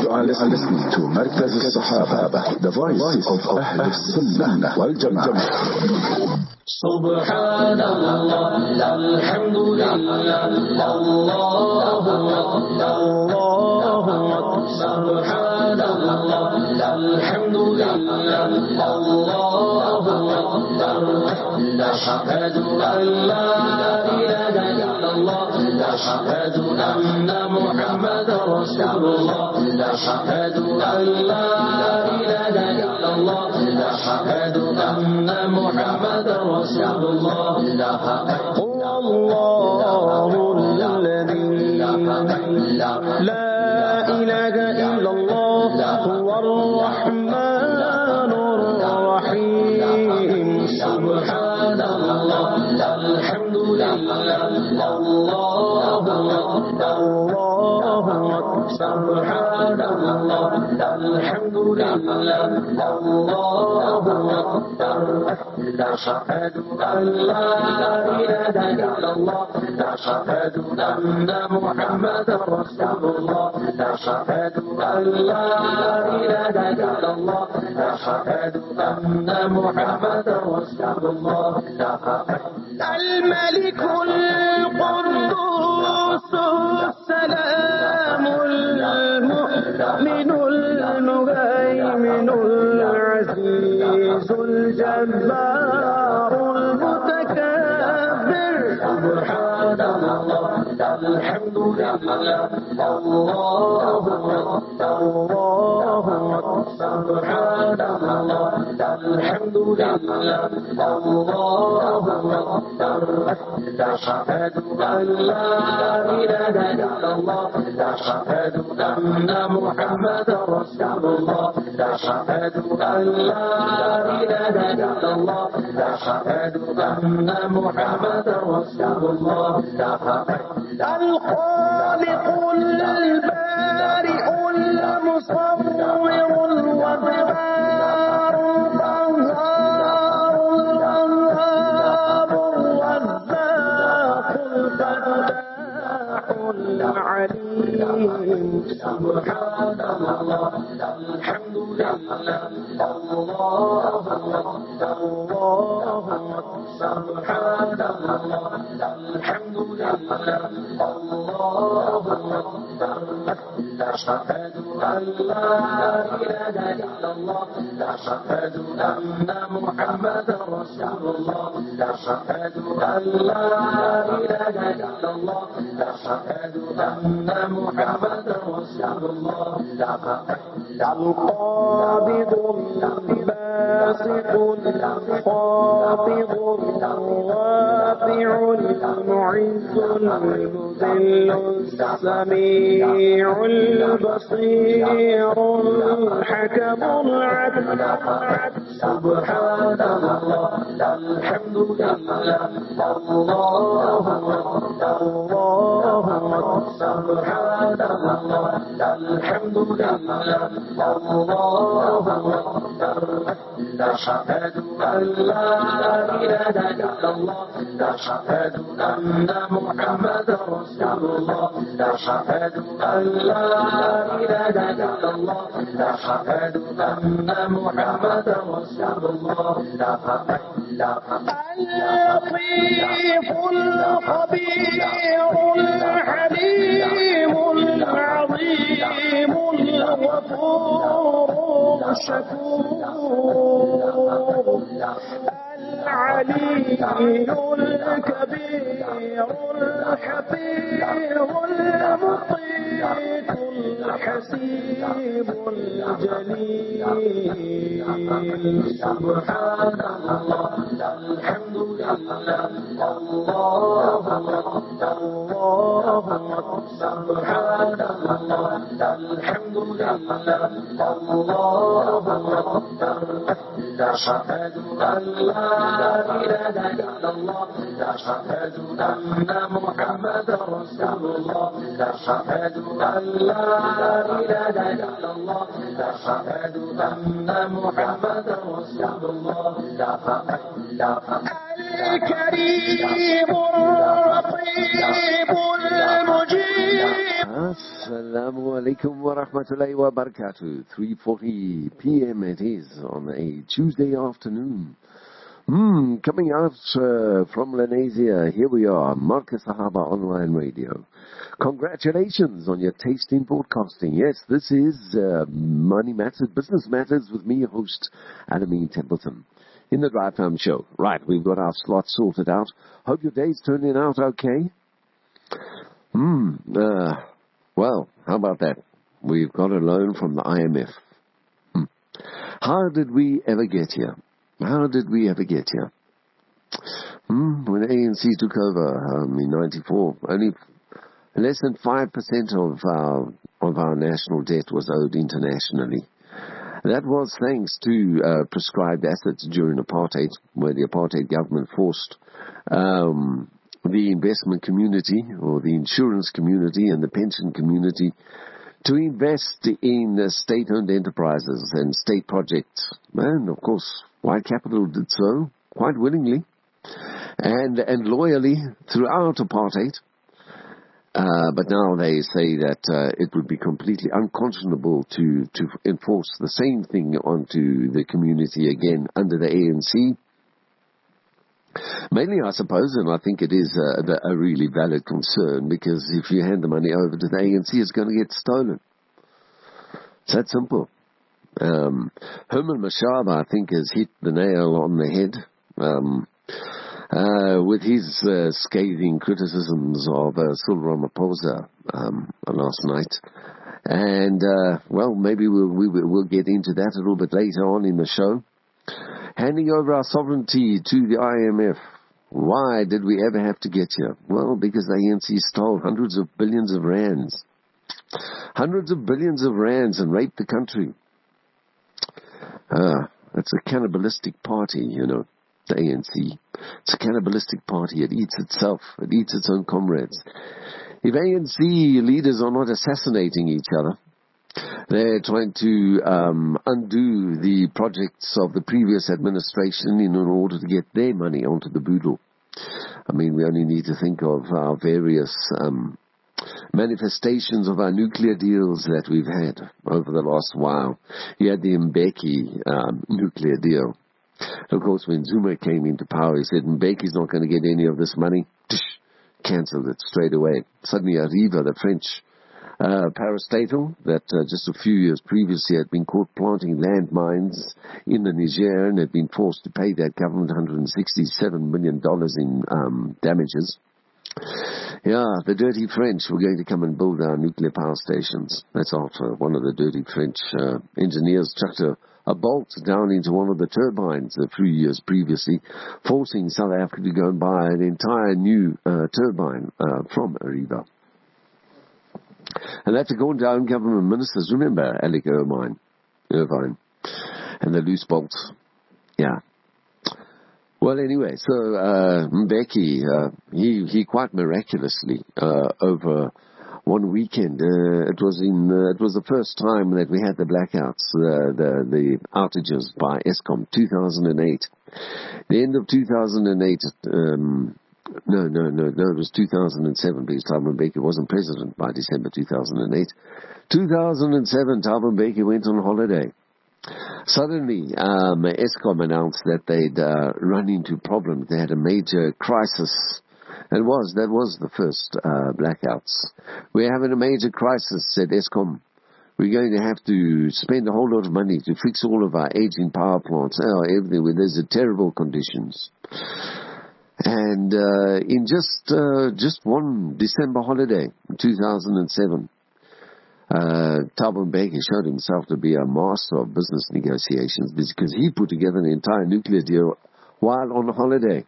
You are listening to مركز الصحابة, the voice of أهل السنة والجماعة. سبحان الله الحمد لله الله أكبر سبحان الله الحمد لله الله أكبر أشهد أن لا إله إلا الله أشهد أن محمدا رسول الله أشهد أن لا إله إلا الله أشهد أن محمدا رسول الله هو الله الذي لا إله إلا الله هو الرحمن الرحيم سبحان الله الحمد لله الله أكبر سبحان الله الحمد لله الله أكبر أشهد أن لا إله إلا الله أشهد أن محمدا رسول الله أشهد أن لا إله إلا الله أشهد أن محمدا رسول الله الملك القدوس السلام المؤمن المهيمن العزيز الجبار المتكبر سبحان الله الحمد لله الله سبحان الله الحمد لله الله أشهد أن لا إله إلا الله أشهد أن محمدا رسول الله أشهد أن لا إله إلا الله أشهد أن محمدا رسول الله الخالق البارئ المصور الوهاب القهار الوهاب الرزاق الفتاح العليم سبحان الله الحمد لله الله سبحان الله الحمد لله الله أشهد أن لا إله إلا الله أشهد أن محمدا رسول الله أشهد أن لا إله إلا الله أشهد أن محمدا رسول الله القابض الباسط الخافض الرافع المعز المذل السميع البصير الحكم العدل سبحان الله الحمد لله الله سبحان الله الحمد لله الله أشهد أن لا إله إلا الله أشهد أن محمدا رسول الله أشهد أن لا إله إلا الله أشهد أن محمدا رسول الله اللطيف الخبير الحليم العظيم الغفور الشكور العلي الكبير الحفيظ المقيت الحسيب الجليل سبحان الله الحمد لله الله سبحان الله الحمد لله الله أشهد أن لا إله إلا الله أشهد أن محمدا رسول الله أشهد أن لا إله إلا الله أشهد أن محمدا رسول الله الكريم الرقيب المجيب Assalamu alaikum wa rahmatullahi wa barakatuh. 3:40 p.m. it is on a Tuesday afternoon. Coming out from Lenasia, here we are, Marcus Sahaba Online Radio. Congratulations on your taste in broadcasting. Yes, this is Money Matters, Business Matters with me, your host, Alameen Templeton, in the Drive Time Show. Right, we've got our slots sorted out. Hope your day's turning out okay. Well, how about that? We've got a loan from the IMF. How did we ever get here? How did we ever get here? When ANC took over in 94, only less than 5% of our national debt was owed internationally. That was thanks to prescribed assets during apartheid, where the apartheid government forced the investment community or the insurance community and the pension community to invest in state-owned enterprises and state projects. And, of course, white capital did so quite willingly and loyally throughout apartheid. But now they say that it would be completely unconscionable to enforce the same thing onto the community again under the ANC. Mainly, I suppose, and I think it is a really valid concern, because if you hand the money over to the ANC, it's going to get stolen. It's that simple. Herman Mashaba, I think, has hit the nail on the head with his scathing criticisms of Cyril Ramaphosa last night. And, well, maybe we'll get into that a little bit later on in the show. Handing over our sovereignty to the IMF. Why did we ever have to get here? Well, because the ANC stole hundreds of billions of rands. Hundreds of billions of rands and raped the country. It's a cannibalistic party, you know, the ANC. It's a cannibalistic party. It eats itself. It eats its own comrades. If ANC leaders are not assassinating each other, they're trying to undo the projects of the previous administration in order to get their money onto the boodle. I mean, we only need to think of our various manifestations of our nuclear deals that we've had over the last while. You had the Mbeki nuclear deal. Of course, when Zuma came into power, he said, Mbeki's not going to get any of this money. Cancelled it straight away. Suddenly, Arriva, the French parastatal that just a few years previously had been caught planting landmines in the Niger and had been forced to pay that government $167 million in damages. Yeah, the dirty French were going to come and build our nuclear power stations. That's after one of the dirty French engineers chucked a bolt down into one of the turbines a few years previously, forcing South Africa to go and buy an entire new turbine from Arriva. And that's according to our own government ministers. Remember Alec Irvine, and the loose bolts. Yeah. Well, anyway, so Mbeki, he quite miraculously over one weekend. It was the first time that we had the blackouts, the outages by Eskom, 2008. The end of 2008. No, it was 2007, because Thabo Mbeki wasn't president by December 2008. 2007, Thabo Mbeki went on holiday. Suddenly, Eskom announced that they'd run into problems. They had a major crisis. That was the first blackouts. We're having a major crisis, said Eskom. We're going to have to spend a whole lot of money to fix all of our aging power plants. Everything. There's terrible conditions. And in just one December holiday, 2007, Thabo Mbeki showed himself to be a master of business negotiations, because he put together an entire nuclear deal while on holiday.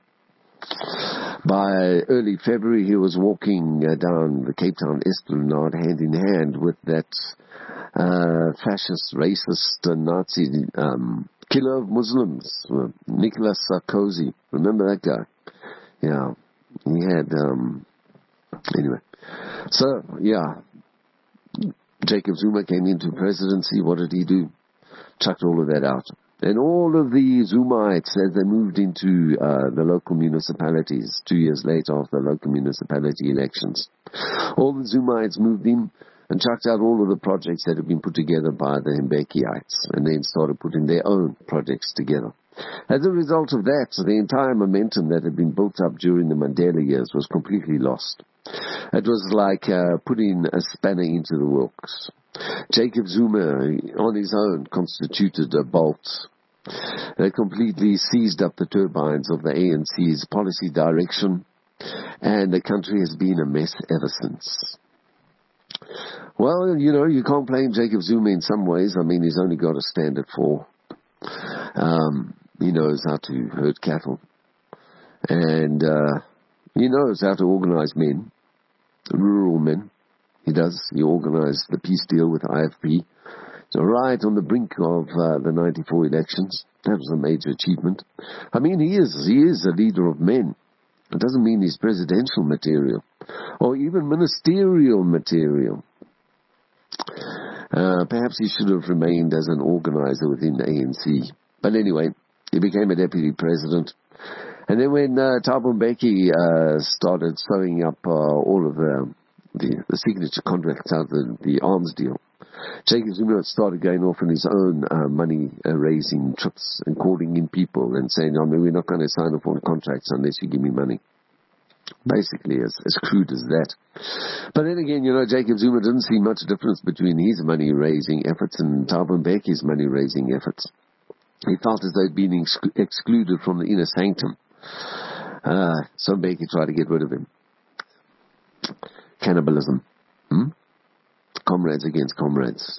By early February, he was walking down the Cape Town Esplanade hand in hand with that fascist, racist, Nazi killer of Muslims, Nicolas Sarkozy. Remember that guy? Yeah, he had, anyway. So, yeah, Jacob Zuma came into presidency. What did he do? Chucked all of that out. And all of the Zumites, as they moved into the local municipalities 2 years later after the local municipality elections, all the Zumites moved in and chucked out all of the projects that had been put together by the Mbekiites, and then started putting their own projects together. As a result of that, the entire momentum that had been built up during the Mandela years was completely lost. It was like putting a spanner into the works. Jacob Zuma, on his own, constituted a bolt that completely seized up the turbines of the ANC's policy direction, and the country has been a mess ever since. Well, you can't blame Jacob Zuma in some ways. I mean, he's only got a standard 4. He knows how to herd cattle, and he knows how to organize men, rural men. He does. He organized the peace deal with IFP. So right on the brink of the 94 elections. That was a major achievement. I mean, he is a leader of men. It doesn't mean he's presidential material or even ministerial material. Perhaps he should have remained as an organizer within the ANC. But anyway, he became a deputy president. And then when Thabo Mbeki started sewing up all of the signature contracts out of the arms deal, Jacob Zuma started going off on his own money-raising trips and calling in people and saying, we're not going to sign off on contracts unless you give me money. Basically, as crude as that. But then again, Jacob Zuma didn't see much difference between his money-raising efforts and Thabo Mbeki's money-raising efforts. He felt as though he'd been excluded from the inner sanctum. So Mbeki tried to get rid of him. Cannibalism. Comrades against comrades.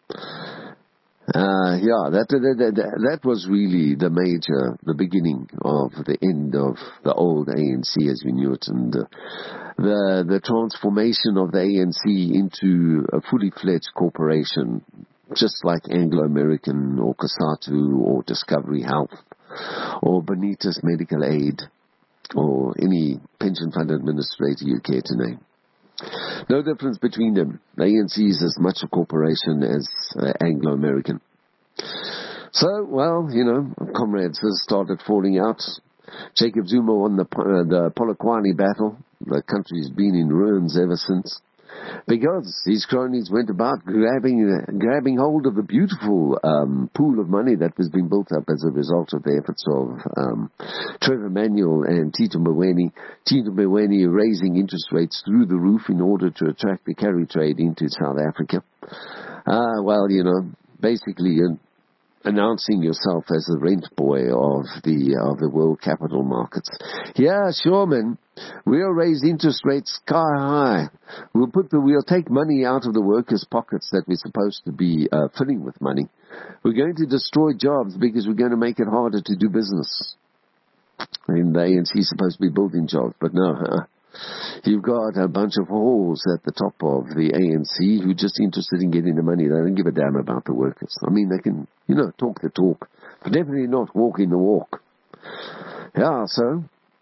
That was really the beginning of the end of the old ANC as we knew it, and the transformation of the ANC into a fully fledged corporation, just like Anglo-American or COSATU or Discovery Health or Bonitas Medical Aid or any pension fund administrator you care to name. No difference between them. The ANC is as much a corporation as Anglo-American. So, comrades have started falling out. Jacob Zuma won the Polokwane battle. The country's been in ruins ever since, because his cronies went about grabbing hold of the beautiful pool of money that was being built up as a result of the efforts of Trevor Manuel and Tito Mboweni. Tito Mboweni raising interest rates through the roof in order to attract the carry trade into South Africa. Basically announcing yourself as the rent boy of the world capital markets. Yeah, sure, man. We'll raise interest rates sky high. We'll take money out of the workers' pockets that we're supposed to be filling with money. We're going to destroy jobs because we're going to make it harder to do business. And the ANC is supposed to be building jobs, but no. You've got a bunch of whores at the top of the ANC who are just interested in getting the money. They don't give a damn about the workers. I mean, they can, talk the talk, but definitely not walking the walk. Yeah, so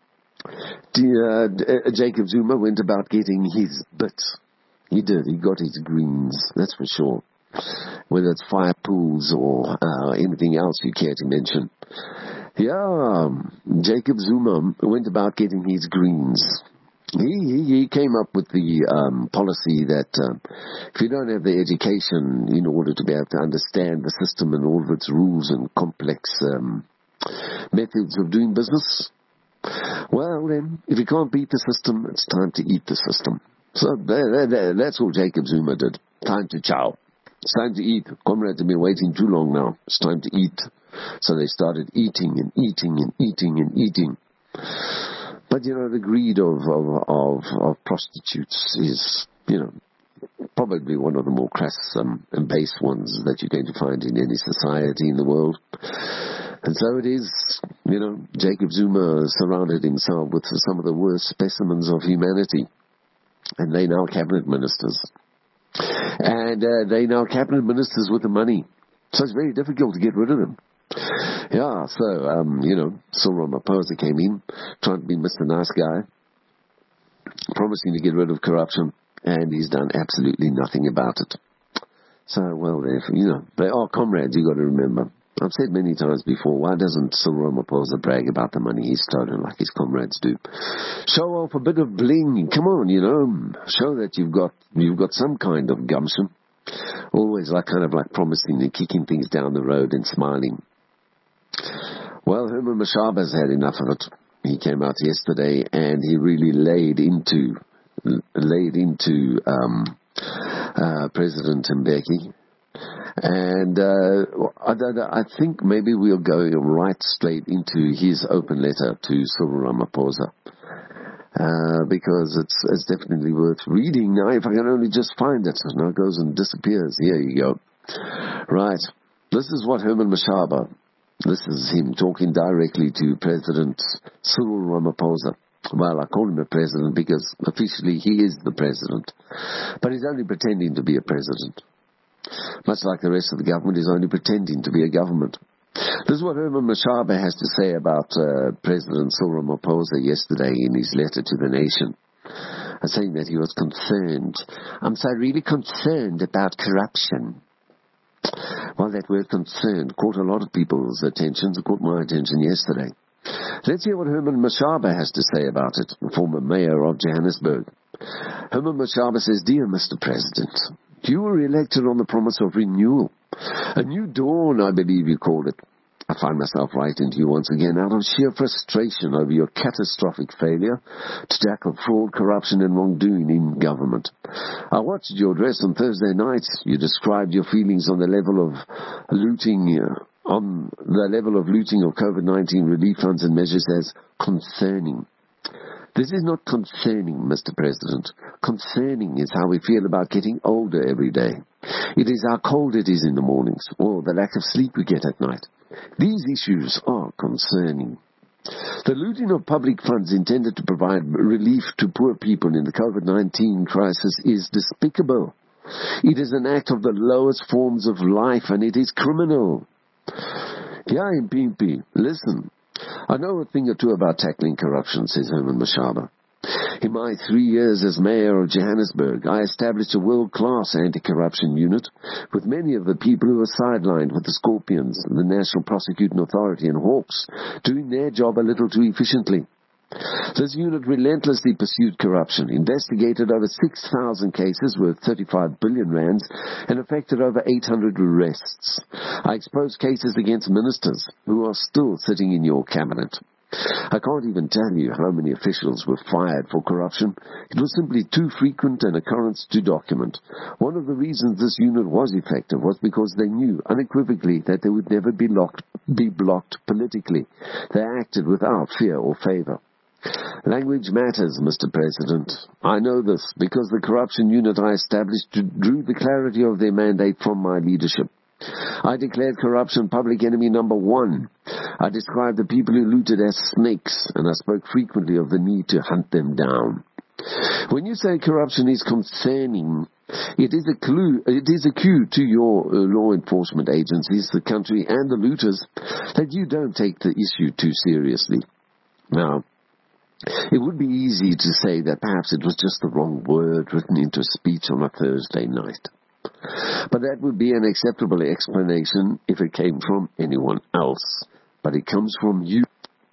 Jacob Zuma went about getting his bits. He did. He got his greens, that's for sure. Whether it's fire pools or anything else you care to mention. Yeah, Jacob Zuma went about getting his greens. He came up with the policy that if you don't have the education in order to be able to understand the system and all of its rules and complex methods of doing business, well then, if you can't beat the system, it's time to eat the system. So that's all Jacob Zuma did. Time to chow. It's time to eat. Comrades have been waiting too long now. It's time to eat. So they started eating and eating and eating and eating. But, the greed of prostitutes is, probably one of the more crass and base ones that you're going to find in any society in the world. And so it is, Jacob Zuma surrounded himself with some of the worst specimens of humanity. And they now cabinet ministers. And they now cabinet ministers with the money. So it's very difficult to get rid of them. Yeah, so, Cyril Ramaphosa came in, trying to be Mr. Nice Guy, promising to get rid of corruption, and he's done absolutely nothing about it. So, well, they are comrades, you got to remember. I've said many times before, why doesn't Cyril Ramaphosa brag about the money he's stolen like his comrades do? Show off a bit of bling. Come on, show that you've got some kind of gumption. Always kind of promising and kicking things down the road and smiling. Well, Herman Mashaba's had enough of it. He came out yesterday and he really laid into President Mbeki. And I think maybe we'll go right straight into his open letter to Cyril Ramaphosa. Because it's definitely worth reading. Now, if I can only just find it. Now it goes and disappears. Here you go. Right. This is what Herman Mashaba, this is him talking directly to President Cyril Ramaphosa. Well, I call him a president because officially he is the president. But he's only pretending to be a president. Much like the rest of the government is only pretending to be a government. This is what Herman Mashaba has to say about President Cyril Ramaphosa yesterday in his letter to the nation. Saying that he was concerned. I'm so really concerned about corruption. Well, that word concerned caught a lot of people's attention. It caught my attention yesterday. Let's hear what Herman Mashaba has to say about it, the former mayor of Johannesburg. Herman Mashaba says, "Dear Mr. President, you were elected on the promise of renewal. A new dawn, I believe you called it. I find myself writing to you once again out of sheer frustration over your catastrophic failure to tackle fraud, corruption and wrongdoing in government. I watched your address on Thursday night. You described your feelings on the level of looting of COVID-19 relief funds and measures as concerning. This is not concerning, Mr. President. Concerning is how we feel about getting older every day. It is how cold it is in the mornings, or the lack of sleep we get at night. These issues are concerning. The looting of public funds intended to provide relief to poor people in the COVID-19 crisis is despicable. It is an act of the lowest forms of life, and it is criminal. Yeah, Mpimpi, listen. I know a thing or two about tackling corruption, says Herman Mashaba. In my 3 years as mayor of Johannesburg, I established a world-class anti-corruption unit with many of the people who were sidelined with the Scorpions, the National Prosecuting Authority and Hawks, doing their job a little too efficiently. This unit relentlessly pursued corruption, investigated over 6,000 cases worth 35 billion rands, and effected over 800 arrests. I exposed cases against ministers who are still sitting in your cabinet. I can't even tell you how many officials were fired for corruption. It was simply too frequent an occurrence to document. One of the reasons this unit was effective was because they knew unequivocally that they would never be blocked politically. They acted without fear or favor. Language matters, Mr. President. I know this because the corruption unit I established drew the clarity of their mandate from my leadership. I declared corruption public enemy number 1. I described the people who looted as snakes, and I spoke frequently of the need to hunt them down. When you say corruption is concerning, it is a cue to your law enforcement agencies, the country, and the looters that you don't take the issue too seriously. Now, it would be easy to say that perhaps it was just the wrong word written into a speech on a Thursday night. But that would be an acceptable explanation if it came from anyone else. But it comes from you.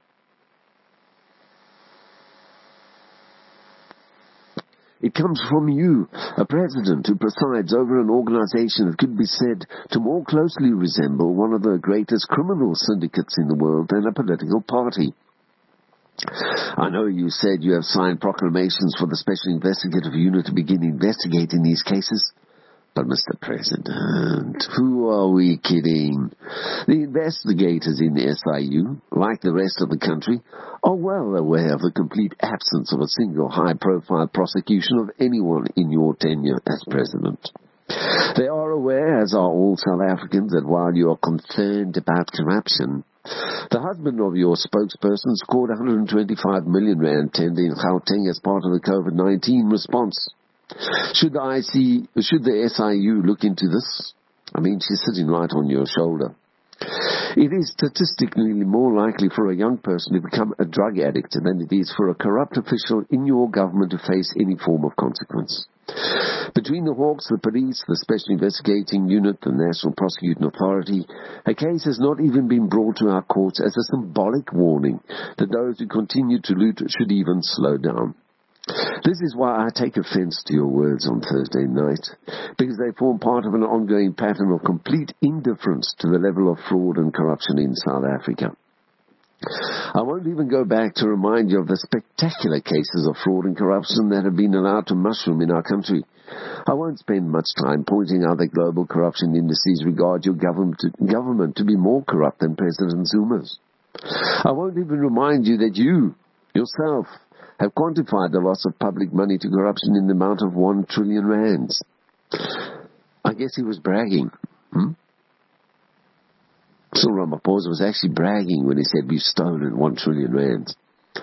It comes from you, a president who presides over an organization that could be said to more closely resemble one of the greatest criminal syndicates in the world than a political party. I know you said you have signed proclamations for the Special Investigative Unit to begin investigating these cases. But, Mr. President, who are we kidding? The investigators in the SIU, like the rest of the country, are well aware of the complete absence of a single high-profile prosecution of anyone in your tenure as president. They are aware, as are all South Africans, that while you are concerned about corruption, the husband of your spokesperson scored 125 million rand tender in Gauteng as part of the COVID-19 response. Should the SIU look into this? I mean, she's sitting right on your shoulder. It is statistically more likely for a young person to become a drug addict than it is for a corrupt official in your government to face any form of consequence. Between the Hawks, the police, the Special Investigating Unit, the National Prosecuting Authority, a case has not even been brought to our courts as a symbolic warning that those who continue to loot should even slow down. This is why I take offense to your words on Thursday night, because they form part of an ongoing pattern of complete indifference to the level of fraud and corruption in South Africa. I won't even go back to remind you of the spectacular cases of fraud and corruption that have been allowed to mushroom in our country. I won't spend much time pointing out that global corruption indices regard your government to be more corrupt than President Zuma's. I won't even remind you that you, yourself, have quantified the loss of public money to corruption in the amount of 1 trillion rands. I guess he was bragging. Cyril Ramaphosa was actually bragging when he said we've stolen 1 trillion rands.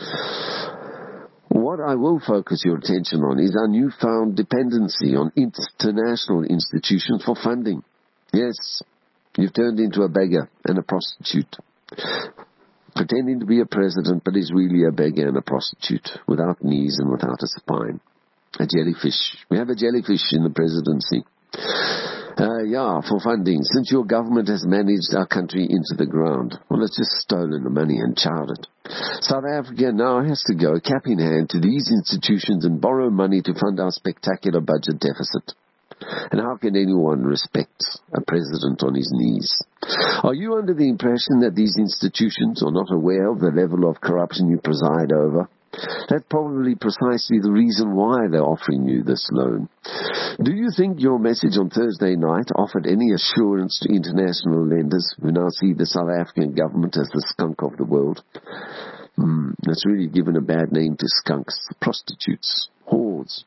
What I will focus your attention on is our newfound dependency on international institutions for funding. Yes, you've turned into a beggar and a prostitute. Pretending to be a president, but is really a beggar and a prostitute, without knees and without a spine. A jellyfish. We have a jellyfish in the presidency. For funding. Since your government has managed our country into the ground, well, it's just stolen the money and chowed it. South Africa now has to go cap in hand to these institutions and borrow money to fund our spectacular budget deficit. And how can anyone respect a president on his knees? Are you under the impression that these institutions are not aware of the level of corruption you preside over? That's probably precisely the reason why they're offering you this loan. Do you think your message on Thursday night offered any assurance to international lenders who now see the South African government as the skunk of the world? That's really given a bad name to skunks, prostitutes, whores.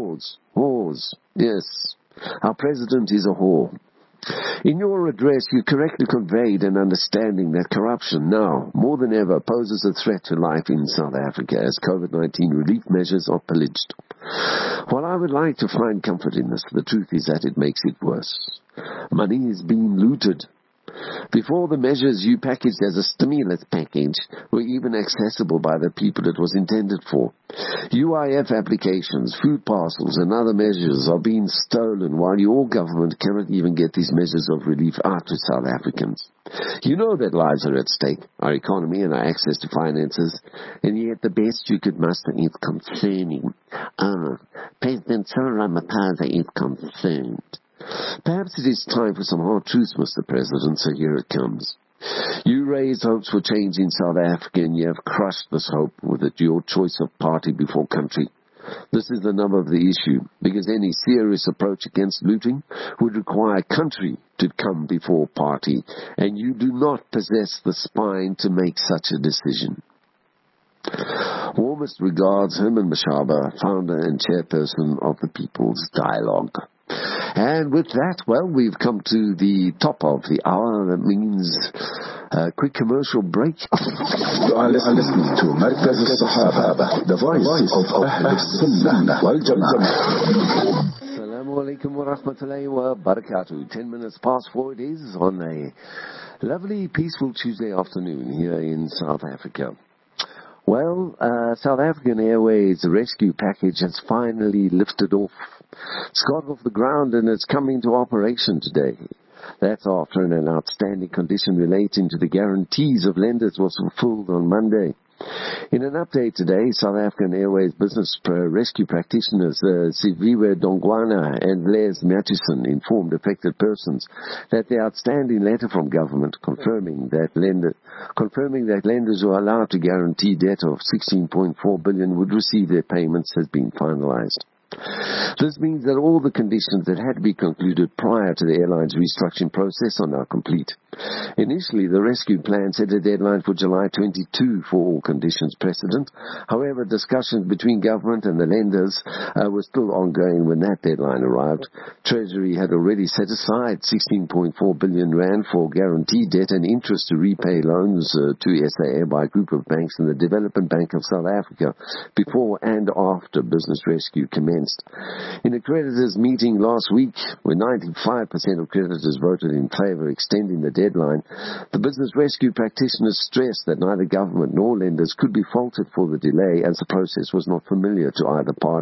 Yes, our president is a whore. In your address, you correctly conveyed an understanding that corruption now, more than ever, poses a threat to life in South Africa as COVID-19 relief measures are pillaged. While I would like to find comfort in this, the truth is that it makes it worse. Money is being looted. Before, the measures you packaged as a stimulus package were even accessible by the people it was intended for. UIF applications, food parcels, and other measures are being stolen while your government cannot even get these measures of relief out to South Africans. You know that lives are at stake, our economy and our access to finances, and yet the best you could muster is concerning. President Cyril Ramaphosa is concerned. Perhaps it is time for some hard truths, Mr. President, so here it comes. You raised hopes for change in South Africa, and you have crushed this hope with your choice of party before country. This is the nub of the issue, because any serious approach against looting would require country to come before party, and you do not possess the spine to make such a decision. Warmest regards, Herman Mashaba, founder and chairperson of the People's Dialogue. And with that, well, we've come to the top of the hour. That means a quick commercial break. You are listening to Markaz al-Sahaba, the voice of Ahl Sunnah wal Jama'ah. Assalamu alaikum wa rahmatullahi wa barakatuh. 10 minutes past 4 it is on a lovely, peaceful Tuesday afternoon here in South Africa. Well, South African Airways rescue package has finally lifted off. It's got off the ground and it's coming to operation today. That's after an outstanding condition relating to the guarantees of lenders was fulfilled on Monday. In an update today, South African Airways business rescue practitioners Siviwe Dongwana and Les Matthewson informed affected persons that the outstanding letter from government confirming that lenders who are allowed to guarantee debt of 16.4 billion would receive their payments has been finalized. This means that all the conditions that had to be concluded prior to the airline's restructuring process are now complete. Initially, the rescue plan set a deadline for July 22 for all conditions precedent. However, discussions between government and the lenders were still ongoing when that deadline arrived. Treasury had already set aside 16.4 billion rand for guaranteed debt and interest to repay loans to SAA by a group of banks and the Development Bank of South Africa before and after business rescue commenced. In a creditors' meeting last week, where 95% of creditors voted in favor of extending the deadline, the business rescue practitioners stressed that neither government nor lenders could be faulted for the delay as the process was not familiar to either party.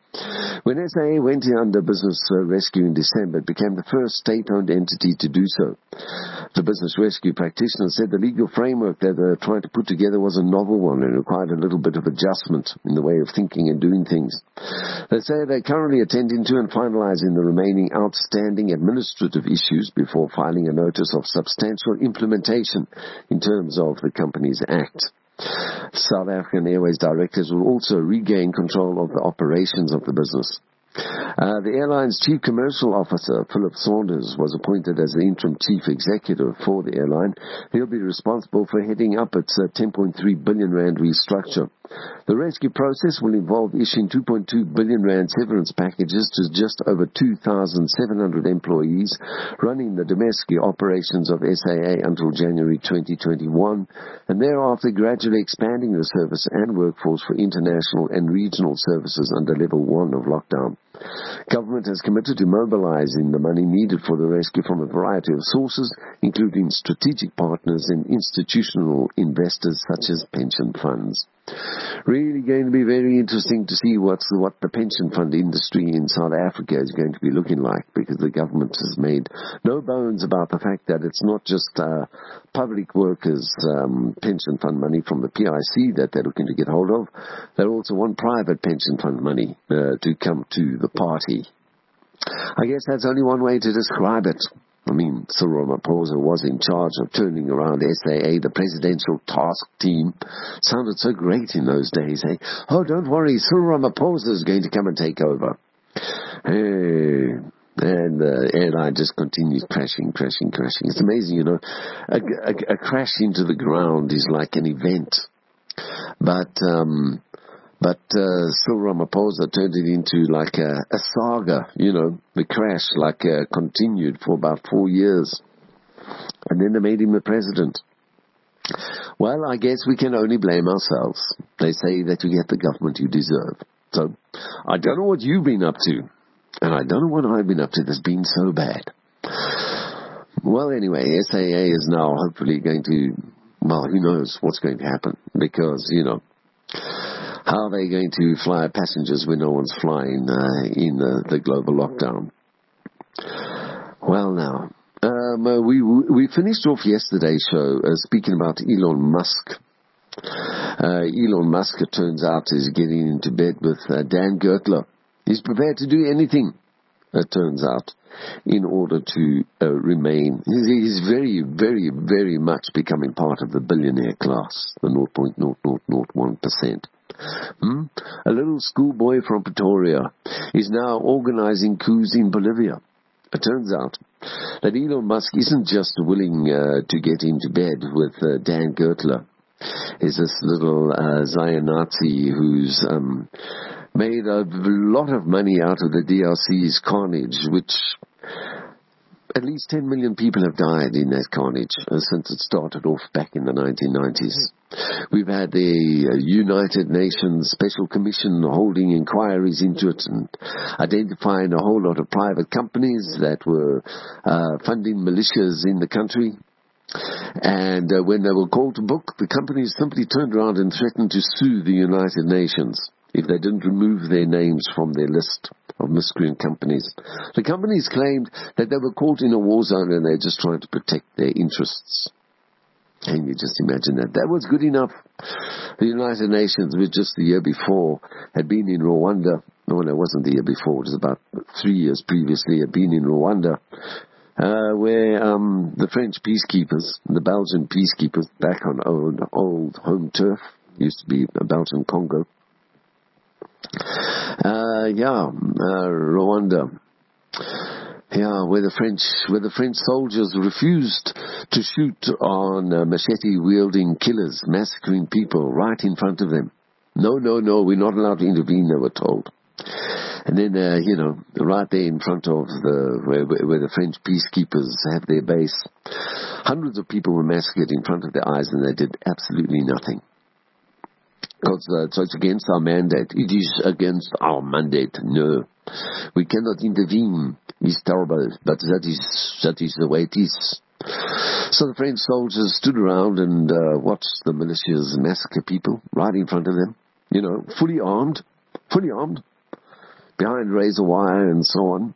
When SAA went under business rescue in December, it became the first state-owned entity to do so. The business rescue practitioner said the legal framework that they were trying to put together was a novel one and required a little bit of adjustment in the way of thinking and doing things. They say they're currently attending to and finalizing the remaining outstanding administrative issues before filing a notice of substantial implementation in terms of the Companies Act. South African Airways directors will also regain control of the operations of the business. The airline's chief commercial officer, Philip Saunders, was appointed as the interim chief executive for the airline. He'll be responsible for heading up its 10.3 billion rand restructure. The rescue process will involve issuing 2.2 billion rand severance packages to just over 2,700 employees, running the domestic operations of SAA until January 2021, and thereafter gradually expanding the service and workforce for international and regional services under level 1 of lockdown. Government has committed to mobilizing the money needed for the rescue from a variety of sources, including strategic partners and institutional investors such as pension funds. Really going to be very interesting to see what the pension fund industry in South Africa is going to be looking like, because the government has made no bones about the fact that it's not just public workers' pension fund money from the PIC that they're looking to get hold of. They also want private pension fund money to come to the party. I guess that's only one way to describe it. I mean, Cyril Ramaphosa was in charge of turning around SAA, the presidential task team. Sounded so great in those days, eh? Oh, don't worry, Cyril Ramaphosa is going to come and take over. And the airline just continues crashing. It's amazing, you know. A crash into the ground is like an event. But Cyril Ramaphosa turned it into like a saga, you know. The crash continued for about 4 years. And then they made him the president. Well, I guess we can only blame ourselves. They say that you get the government you deserve. So, I don't know what you've been up to. And I don't know what I've been up to that's been so bad. Well, anyway, SAA is now hopefully going to, well, who knows what's going to happen. Because, you know, how are they going to fly passengers when no one's flying in the global lockdown? Well, now, we finished off yesterday's show speaking about Elon Musk. Elon Musk, it turns out, is getting into bed with Dan Gertler. He's prepared to do anything, it turns out, in order to remain. He's very, very, very much becoming part of the billionaire class, the 0.0001%. A little schoolboy from Pretoria is now organizing coups in Bolivia. It turns out that Elon Musk isn't just willing to get into bed with Dan Gertler. He's this little Zion Nazi who's made a lot of money out of the DRC's carnage, which at least 10 million people have died in that carnage since it started off back in the 1990s. We've had the United Nations Special Commission holding inquiries into it and identifying a whole lot of private companies that were funding militias in the country. And when they were called to book, the companies simply turned around and threatened to sue the United Nations if they didn't remove their names from their list of miscreant companies. The companies claimed that they were caught in a war zone and they're just trying to protect their interests. Can you just imagine that? That was good enough. The United Nations, which just the year before had been in Rwanda. No, it wasn't the year before. It was about 3 years previously, had been in Rwanda, where the French peacekeepers, the Belgian peacekeepers, back on old home turf, used to be Belgian Congo. Rwanda. Yeah, where the French soldiers refused to shoot on machete-wielding killers, massacring people right in front of them. No, we're not allowed to intervene, they were told. And then, right there in front of where the French peacekeepers have their base, hundreds of people were massacred in front of their eyes and they did absolutely nothing. Because so it's against our mandate. It is against our mandate. No, we cannot intervene. It's terrible, but that is the way it is. So the French soldiers stood around and watched the militias massacre people right in front of them. You know, fully armed. behind razor wire and so on.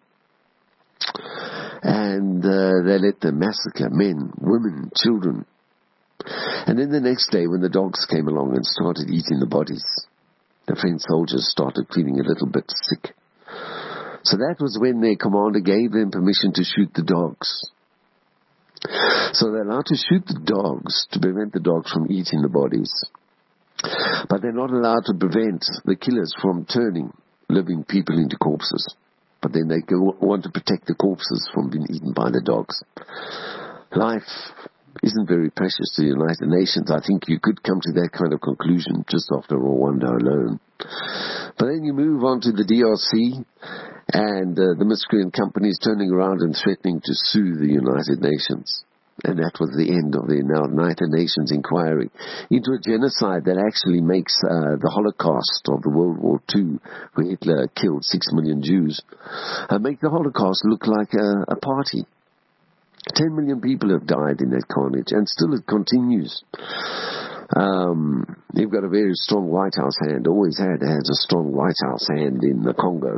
And they let them massacre men, women, children. And then the next day when the dogs came along and started eating the bodies, the French soldiers started feeling a little bit sick. So that was when their commander gave them permission to shoot the dogs. So they're allowed to shoot the dogs to prevent the dogs from eating the bodies. But they're not allowed to prevent the killers from turning living people into corpses. But then they want to protect the corpses from being eaten by the dogs. Life isn't very precious to the United Nations. I think you could come to that kind of conclusion just after Rwanda alone. But then you move on to the DRC, and the miscreant companies turning around and threatening to sue the United Nations. And that was the end of the United Nations inquiry into a genocide that actually makes the Holocaust of the World War II, where Hitler killed 6 million Jews, make the Holocaust look like a party. 10 million people have died in that carnage, and still it continues. You've got a very strong White House hand, always has a strong White House hand in the Congo.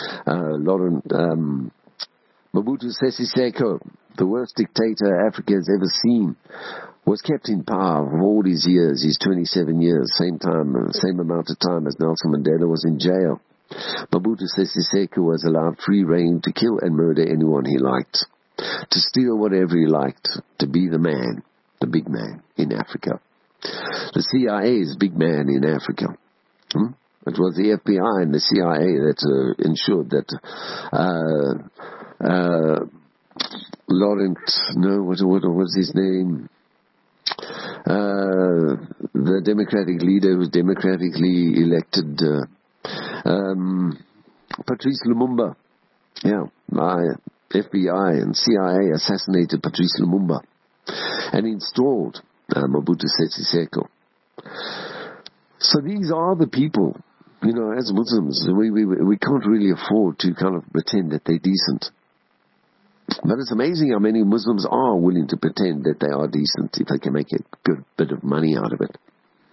Mobutu Sese Seko, the worst dictator Africa has ever seen, was kept in power for all these years, his 27 years, same amount of time as Nelson Mandela was in jail. Mobutu Sese Seko was allowed free rein to kill and murder anyone he liked, to steal whatever he liked, to be the man, the big man in Africa. The CIA's big man in Africa. It was the FBI and the CIA that ensured that what was his name? The Democratic leader who was democratically elected, Patrice Lumumba. Yeah, FBI and CIA assassinated Patrice Lumumba and installed Mobutu Sese Seko. So these are the people, as Muslims, we can't really afford to kind of pretend that they're decent. But it's amazing how many Muslims are willing to pretend that they are decent if they can make a good bit of money out of it.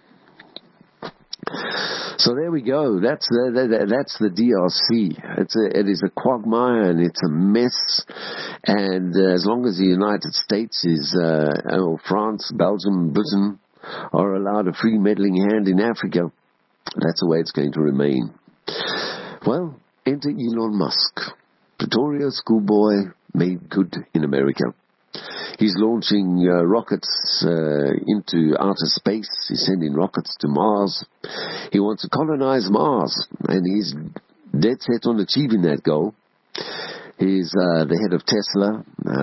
So there we go. That's the DRC. It is a quagmire and it's a mess. And as long as the United States France, Belgium, Britain are allowed a free meddling hand in Africa, that's the way it's going to remain. Well, enter Elon Musk. Pretoria schoolboy made good in America. He's launching rockets into outer space. He's sending rockets to Mars. He wants to colonize Mars, and he's dead set on achieving that goal. He's the head of Tesla,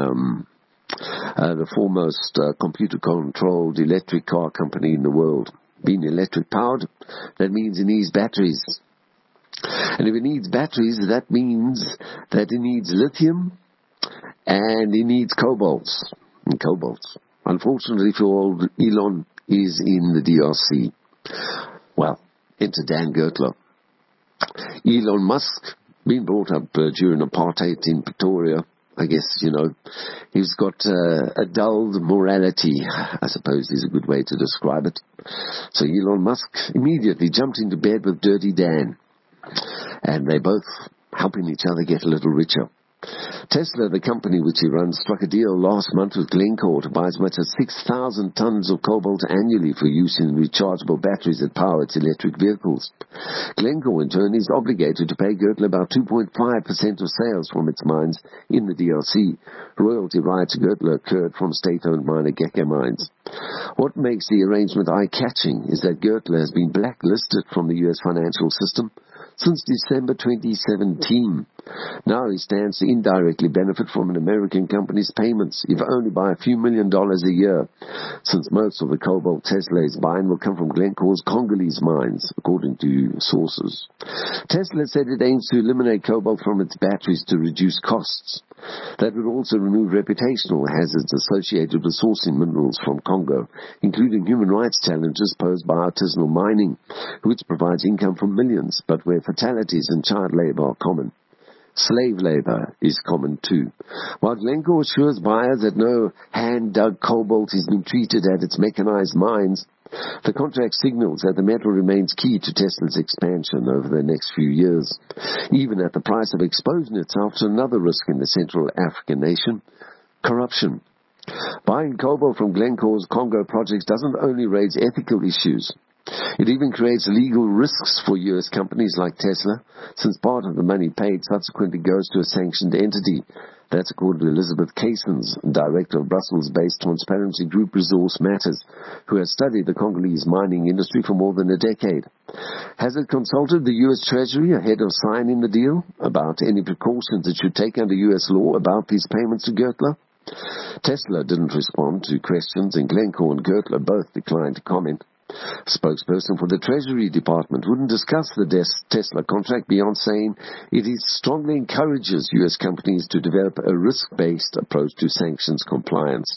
the foremost computer-controlled electric car company in the world. Being electric-powered, that means he needs batteries. And if he needs batteries, that means that he needs lithium and he needs cobalt. Unfortunately for old Elon, is in the DRC. Well, enter Dan Gertler. Elon Musk, being brought up during apartheid in Pretoria, I guess, he's got a dulled morality, I suppose is a good way to describe it. So Elon Musk immediately jumped into bed with Dirty Dan, and they both helping each other get a little richer. Tesla, the company which he runs, struck a deal last month with Glencore to buy as much as 6,000 tons of cobalt annually for use in rechargeable batteries that power its electric vehicles. Glencore, in turn, is obligated to pay Gertler about 2.5% of sales from its mines in the DRC. Royalty rights to Gertler occurred from state-owned miner Geka Mines. What makes the arrangement eye-catching is that Gertler has been blacklisted from the U.S. financial system since December 2017. Now he stands to indirectly benefit from an American company's payments, if only by a few $1 million a year, since most of the cobalt Tesla is buying will come from Glencore's Congolese mines, according to sources. Tesla said it aims to eliminate cobalt from its batteries to reduce costs. That would also remove reputational hazards associated with sourcing minerals from Congo, including human rights challenges posed by artisanal mining, which provides income for millions, but where fatalities and child labor are common. Slave labor is common too. While Glencore assures buyers that no hand-dug cobalt is being treated at its mechanized mines, The contract signals that the metal remains key to Tesla's expansion over the next few years, even at the price of exposing itself to another risk in the Central African nation, corruption. Buying cobalt from Glencore's Congo projects doesn't only raise ethical issues, it even creates legal risks for U.S. companies like Tesla, since part of the money paid subsequently goes to a sanctioned entity. That's according to Elizabeth Cassens, director of Brussels-based transparency group Resource Matters, who has studied the Congolese mining industry for more than a decade. Has it consulted the U.S. Treasury ahead of signing the deal about any precautions it should take under U.S. law about these payments to Gertler? Tesla didn't respond to questions, and Glencore and Gertler both declined to comment. A spokesperson for the Treasury Department wouldn't discuss the Tesla contract beyond saying it strongly encourages U.S. companies to develop a risk-based approach to sanctions compliance.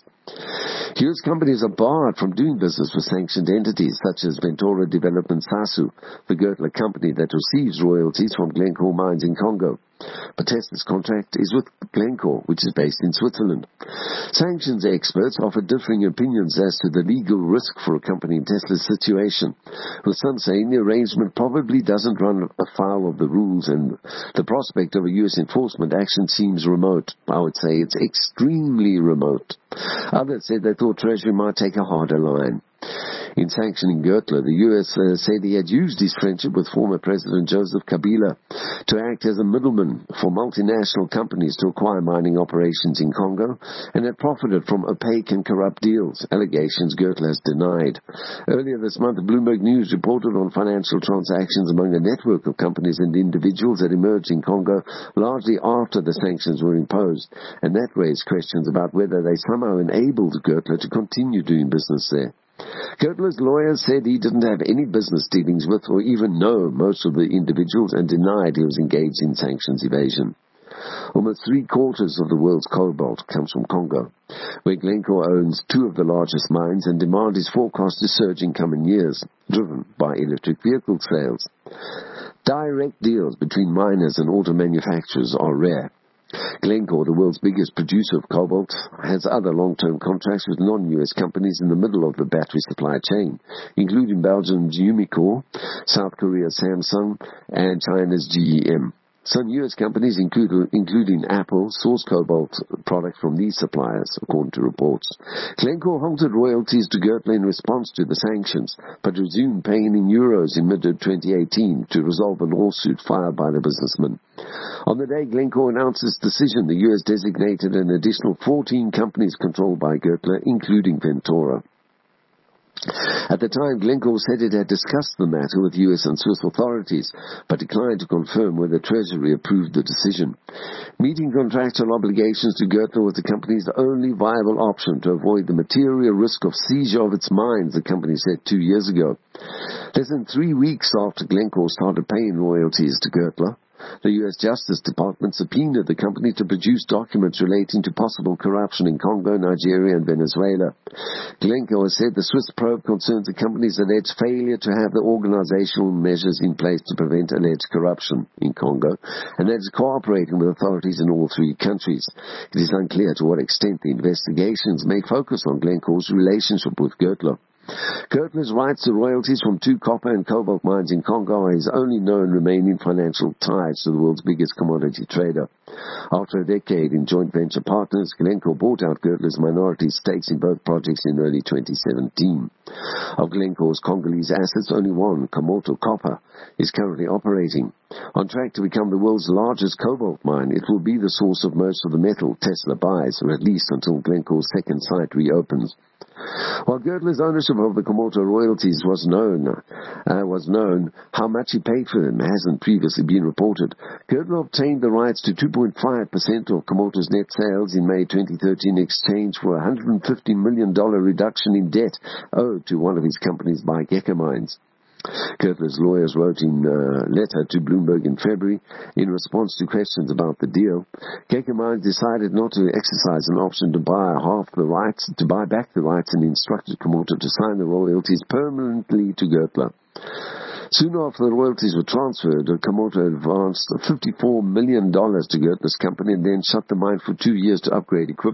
U.S. companies are barred from doing business with sanctioned entities such as Ventura Development SASU, the Gertler company that receives royalties from Glencore mines in Congo. But Tesla's contract is with Glencore, which is based in Switzerland. Sanctions experts offer differing opinions as to the legal risk for a company in Tesla's situation, with some saying the arrangement probably doesn't run afoul of the rules and the prospect of a U.S. enforcement action seems remote. I would say it's extremely remote. Others said they thought Treasury might take a harder line. In sanctioning Gertler, the U.S. said he had used his friendship with former President Joseph Kabila to act as a middleman for multinational companies to acquire mining operations in Congo and had profited from opaque and corrupt deals, allegations Gertler has denied. Earlier this month, Bloomberg News reported on financial transactions among a network of companies and individuals that emerged in Congo largely after the sanctions were imposed, and that raised questions about whether they somehow enabled Gertler to continue doing business there. Gertler's lawyers said he didn't have any business dealings with or even know most of the individuals and denied he was engaged in sanctions evasion. Almost 3/4 of the world's cobalt comes from Congo, where Glencore owns two of the largest mines, and demand is forecast to surge in coming years, driven by electric vehicle sales. Direct deals between miners and auto manufacturers are rare. Glencore, the world's biggest producer of cobalt, has other long-term contracts with non-U.S. companies in the middle of the battery supply chain, including Belgium's Umicore, South Korea's Samsung, and China's GM. Some U.S. companies, including Apple, source cobalt products from these suppliers, according to reports. Glencore halted royalties to Gertler in response to the sanctions, but resumed paying in euros in mid-2018 to resolve a lawsuit filed by the businessman. On the day Glencore announced its decision, the U.S. designated an additional 14 companies controlled by Gertler, including Ventura. At the time, Glencore said it had discussed the matter with U.S. and Swiss authorities, but declined to confirm whether Treasury approved the decision. Meeting contractual obligations to Gertler was the company's only viable option to avoid the material risk of seizure of its mines, the company said 2 years ago. Less than 3 weeks after Glencore started paying royalties to Gertler, the U.S. Justice Department subpoenaed the company to produce documents relating to possible corruption in Congo, Nigeria, and Venezuela. Glencore said the Swiss probe concerns the company's alleged failure to have the organizational measures in place to prevent alleged corruption in Congo, and that is cooperating with authorities in all three countries. It is unclear to what extent the investigations may focus on Glencore's relationship with Gertler. Gertler's rights to royalties from 2 copper and cobalt mines in Congo are his only known remaining financial ties to the world's biggest commodity trader. After a decade in joint venture partners, Glencore bought out Gertler's minority stakes in both projects in early 2017. Of Glencore's Congolese assets, only one, Kamoto Copper, is currently operating. On track to become the world's largest cobalt mine, it will be the source of most of the metal Tesla buys, or at least until Glencore's second site reopens. While Gertler's ownership of the Kamoto royalties was known, how much he paid for them hasn't previously been reported. Gertler obtained the rights to 2.5% of Kamoto's net sales in May 2013 in exchange for a $150 million reduction in debt owed to one of his companies by Gecko Mines. Gertler's lawyers wrote in a letter to Bloomberg in February in response to questions about the deal. Gecko Mines decided not to exercise an option to buy back the rights, and instructed Kamoto to sign the royalties permanently to Gertler. Soon after the royalties were transferred, Kamoto advanced $54 million to Gertler's company and then shut the mine for 2 years to upgrade equipment.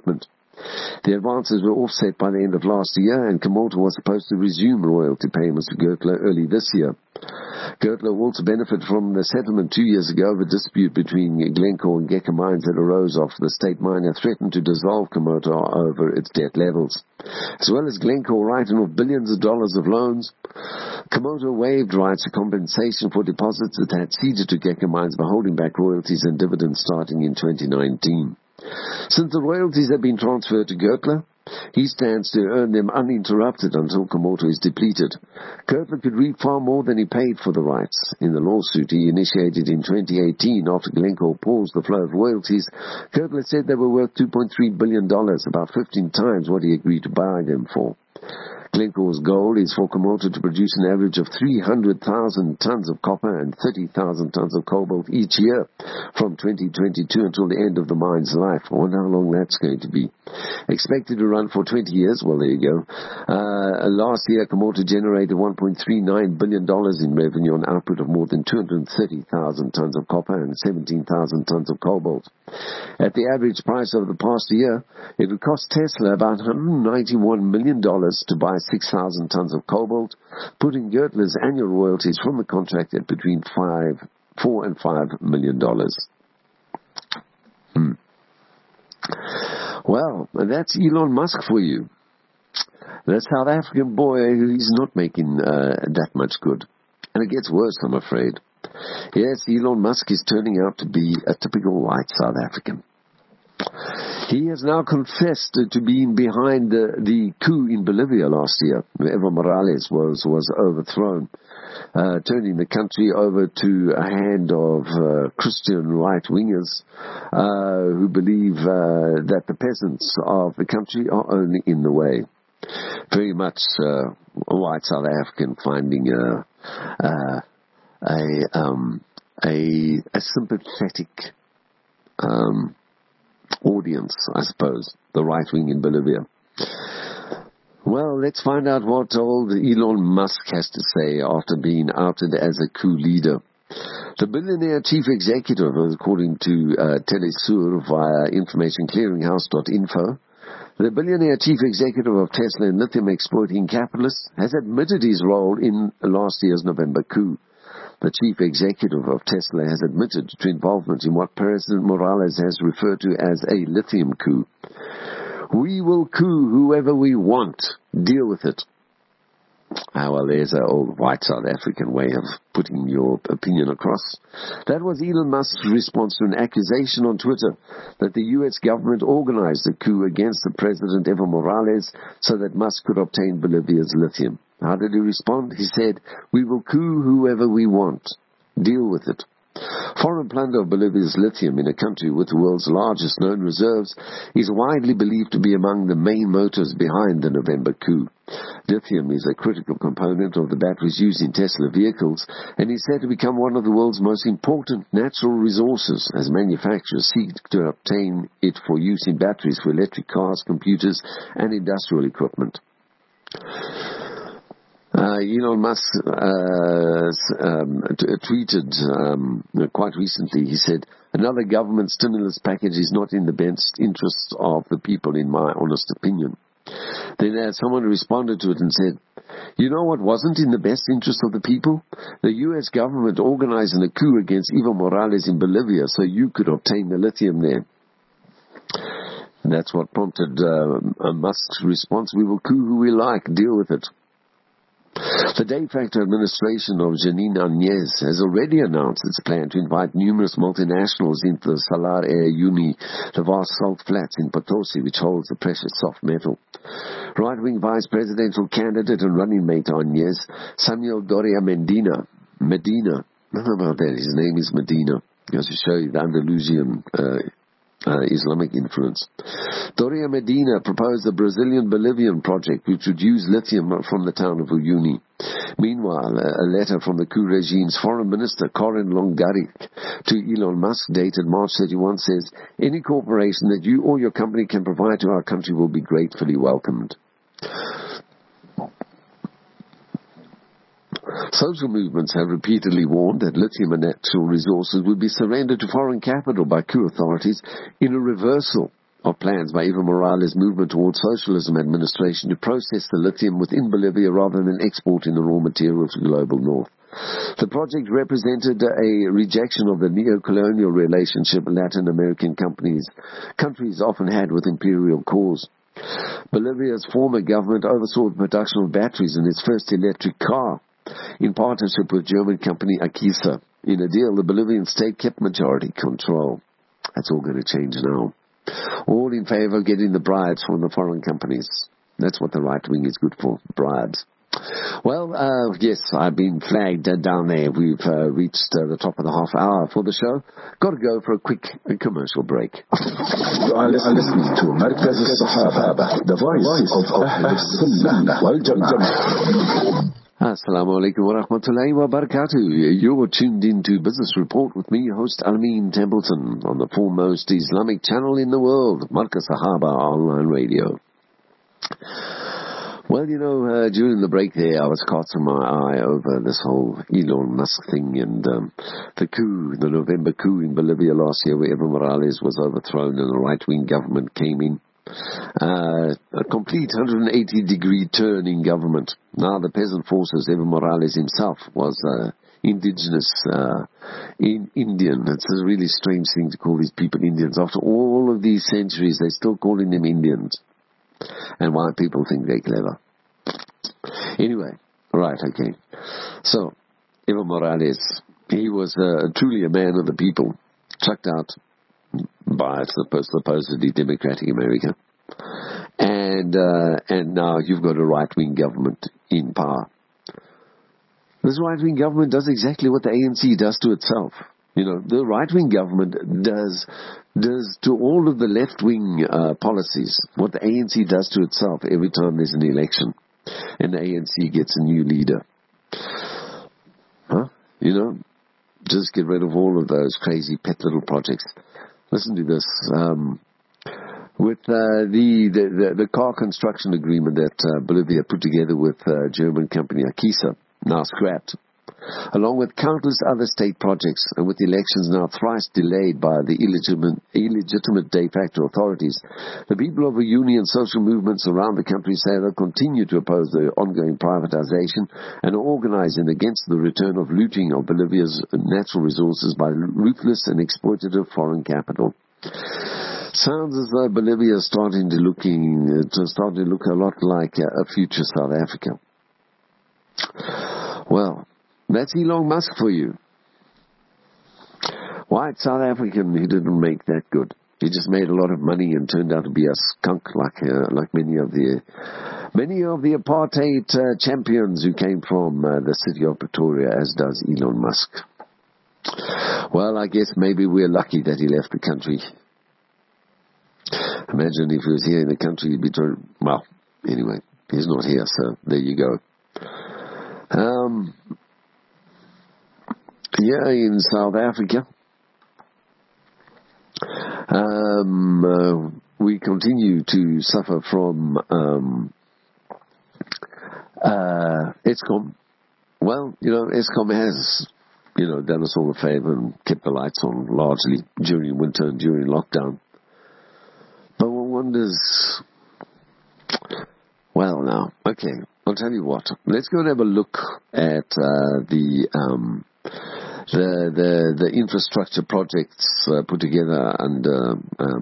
The advances were offset by the end of last year, and Kamoto was supposed to resume royalty payments to Gertler early this year. Gertler also benefited from the settlement 2 years ago of a dispute between Glencore and Gekker Mines that arose after the state miner threatened to dissolve Kamoto over its debt levels. As well as Glencore writing off billions of dollars of loans, Kamoto waived rights to compensation for deposits it had ceded to Gekker Mines by holding back royalties and dividends starting in 2019. Since the royalties have been transferred to Gertler, he stands to earn them uninterrupted until Kamoto is depleted. Gertler could reap far more than he paid for the rights. In the lawsuit he initiated in 2018 after Glencore paused the flow of royalties, Gertler said they were worth $2.3 billion, about 15 times what he agreed to buy them for. Glencore's goal is for Kamoto to produce an average of 300,000 tons of copper and 30,000 tons of cobalt each year from 2022 until the end of the mine's life. I wonder how long that's going to be. Expected to run for 20 years. Well, there you go. Last year, Kamoto generated $1.39 billion in revenue on output of more than 230,000 tons of copper and 17,000 tons of cobalt. At the average price of the past year, it would cost Tesla about $191 million to buy 6,000 tons of cobalt, putting Gertler's annual royalties from the contract at between $4 and $5 million. Well, that's Elon Musk for you. That South African boy who's not making that much good. And it gets worse, I'm afraid. Yes, Elon Musk is turning out to be a typical white South African. He has now confessed to being behind the coup in Bolivia last year, where Evo Morales was overthrown, turning the country over to a hand of Christian right-wingers who believe that the peasants of the country are only in the way. Very much a white South African finding a sympathetic audience, I suppose, the right wing in Bolivia. Well, let's find out what old Elon Musk has to say after being outed as a coup leader. The billionaire chief executive, according to Telesur via informationclearinghouse.info, the billionaire chief executive of Tesla and lithium exploiting capitalists has admitted his role in last year's November coup. The chief executive of Tesla has admitted to involvement in what President Morales has referred to as a lithium coup. We will coup whoever we want. Deal with it. Well, there's an old white South African way of putting your opinion across. That was Elon Musk's response to an accusation on Twitter that the U.S. government organized a coup against the President Evo Morales so that Musk could obtain Bolivia's lithium. How did he respond? He said, "We will coup whoever we want. Deal with it." Foreign plunder of Bolivia's lithium in a country with the world's largest known reserves is widely believed to be among the main motives behind the November coup. Lithium is a critical component of the batteries used in Tesla vehicles and is said to become one of the world's most important natural resources as manufacturers seek to obtain it for use in batteries for electric cars, computers, and industrial equipment. Elon Musk tweeted quite recently, he said, "Another government stimulus package is not in the best interests of the people, in my honest opinion." Then someone responded to it and said, "You know what wasn't in the best interest of the people? The U.S. government organizing a coup against Evo Morales in Bolivia so you could obtain the lithium there." And that's what prompted Musk's response, "We will coup who we like, deal with it." The de facto administration of Janine Áñez has already announced its plan to invite numerous multinationals into the Salar de Uyuni, the vast salt flats in Potosi, which holds the precious soft metal. Right-wing vice presidential candidate and running mate Áñez, Samuel Doria Medina, I don't know about that, his name is Medina, just to show you the Andalusian Islamic influence. Doria Medina proposed the Brazilian-Bolivian project, which would use lithium from the town of Uyuni. Meanwhile, a letter from the coup regime's foreign minister, Corin Longaric, to Elon Musk, dated March 31, says, "Any cooperation that you or your company can provide to our country will be gratefully welcomed." Social movements have repeatedly warned that lithium and natural resources would be surrendered to foreign capital by coup authorities in a reversal of plans by Evo Morales' movement towards socialism administration to process the lithium within Bolivia rather than exporting the raw material to the global north. The project represented a rejection of the neo-colonial relationship Latin American countries often had with imperial cores. Bolivia's former government oversaw the production of batteries in its first electric car in partnership with German company Akisa. In a deal, the Bolivian state kept majority control. That's all going to change now. All in favor of getting the bribes from the foreign companies. That's what the right wing is good for, bribes. Well, yes, I've been flagged down there. We've reached the top of the half hour for the show. Got to go for a quick commercial break. You are listening to Markaz al-Sahaba, the voice of Ahl Sunnah wal Jama'ah. Assalamu alaikum wa rahmatullahi wa barakatuh. You're tuned into Business Report with me, host Alameen Templeton, on the foremost Islamic channel in the world, Markaz Sahaba Online Radio. Well, during the break there, I was casting my eye over this whole Elon Musk thing and the November coup in Bolivia last year where Evo Morales was overthrown and the right-wing government came in. A complete 180-degree turn in government. Now the peasant forces, Evo Morales himself was indigenous Indian. It's a really strange thing to call these people Indians. After all of these centuries, they're still calling them Indians. And white people think they're clever. Anyway, right, okay. So, Evo Morales, he was truly a man of the people, chucked out by supposedly democratic America. And now you've got a right-wing government in power. This right-wing government does exactly what the ANC does to itself. The right-wing government does to all of the left-wing policies what the ANC does to itself every time there's an election and the ANC gets a new leader. Just get rid of all of those crazy pet little projects. Listen to this. With the car construction agreement that Bolivia put together with German company Akisa, now scrapped, along with countless other state projects, and with elections now thrice delayed by the illegitimate de facto authorities, the people of the union social movements around the country say they'll continue to oppose the ongoing privatization and are organizing against the return of looting of Bolivia's natural resources by ruthless and exploitative foreign capital. Sounds as though Bolivia is starting to look a lot like a future South Africa. Well, that's Elon Musk for you. White South African, he didn't make that good. He just made a lot of money and turned out to be a skunk like many of the apartheid champions who came from the city of Pretoria, as does Elon Musk. Well, I guess maybe we're lucky that he left the country. Imagine if he was here in the country, he'd be trying. Well, anyway, he's not here, so there you go. Here in South Africa, we continue to suffer from Eskom. Well, Eskom has, done us all a favor and kept the lights on largely during winter and during lockdown. But one wonders, well, now, okay, I'll tell you what. Let's go and have a look at the infrastructure projects put together under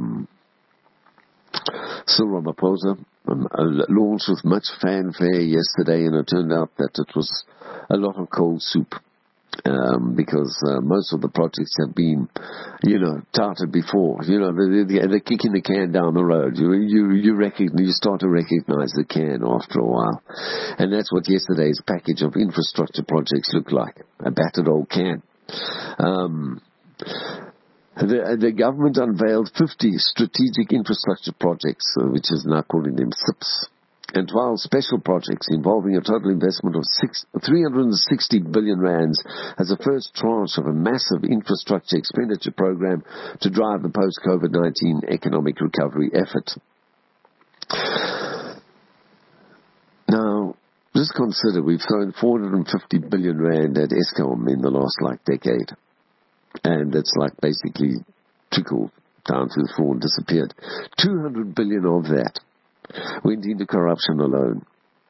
Cyril Ramaphosa, launched with much fanfare yesterday, and it turned out that it was a lot of cold soup. Because most of the projects have been, touted before. They're kicking the can down the road. You start to recognize the can after a while. And that's what yesterday's package of infrastructure projects looked like. A battered old can. The government unveiled 50 strategic infrastructure projects, which is now calling them SIPs, and 12 special projects involving a total investment of 360 billion rands as a first tranche of a massive infrastructure expenditure program to drive the post-COVID-19 economic recovery effort. Now, just consider we've thrown 450 billion rand at Eskom in the last decade. And that's basically down to the floor and disappeared. 200 billion of that went into corruption alone.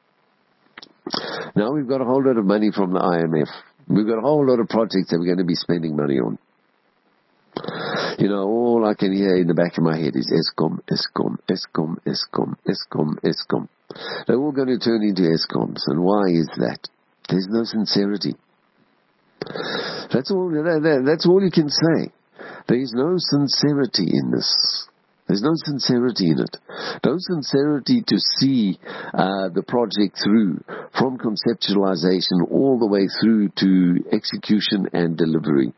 Now we've got a whole lot of money from the IMF. We've got a whole lot of projects that we're going to be spending money on. You know, all I can hear in the back of my head is Eskom, Eskom, Eskom, Eskom, Eskom, Eskom. They're all going to turn into Escoms. And why is that? There's no sincerity. That's all you can say. There is no sincerity in this. There's no sincerity in it. No sincerity to see the project through, from conceptualization all the way through to execution and delivery.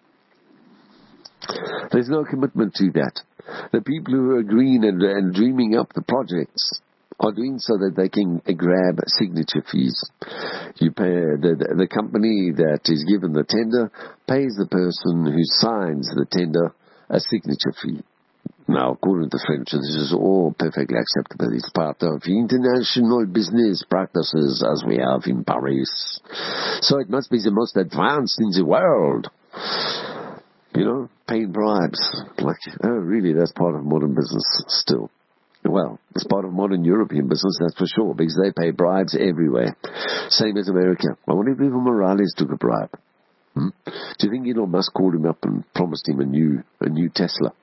There's no commitment to that. The people who are agreeing and dreaming up the projects are doing so that they can grab signature fees. You pay the company that is given the tender pays the person who signs the tender a signature fee. Now, according to the French, this is all perfectly acceptable. It's part of international business practices as we have in Paris. So it must be the most advanced in the world. You know, paying bribes. Like, oh, really, that's part of modern business still. Well, it's part of modern European business, that's for sure, because they pay bribes everywhere. Same as America. I wonder if Evo Morales took a bribe. Do you think Elon Musk called him up and promised him a new Tesla?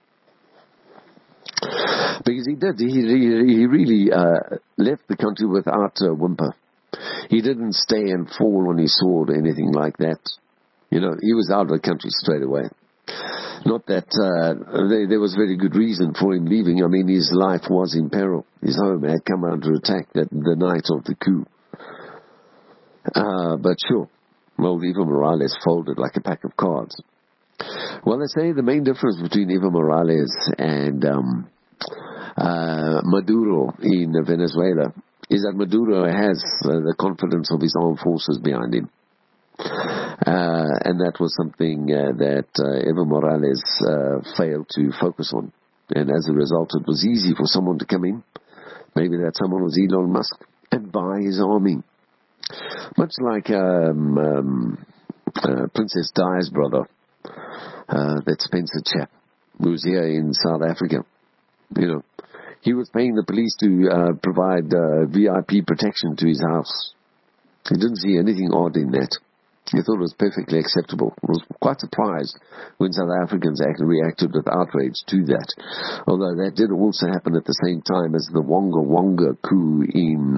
Because he did. He really left the country without a whimper. He didn't stay and fall on his sword or anything like that. You know, he was out of the country straight away. Not that there was very good reason for him leaving. I mean, his life was in peril. His home had come under attack the night of the coup. But sure, well, Evo Morales folded like a pack of cards. Well, they say the main difference between Evo Morales and Maduro in Venezuela is that Maduro has the confidence of his armed forces behind him. And that was something that Evo Morales failed to focus on. And as a result, it was easy for someone to come in. Maybe that someone was Elon Musk and buy his army. Much like Princess Di's brother, that Spencer chap, who's here in South Africa. You know, he was paying the police to provide VIP protection to his house. He didn't see anything odd in that. He thought it was perfectly acceptable. I was quite surprised when South Africans reacted with outrage to that. Although that did also happen at the same time as the Wonga Wonga coup in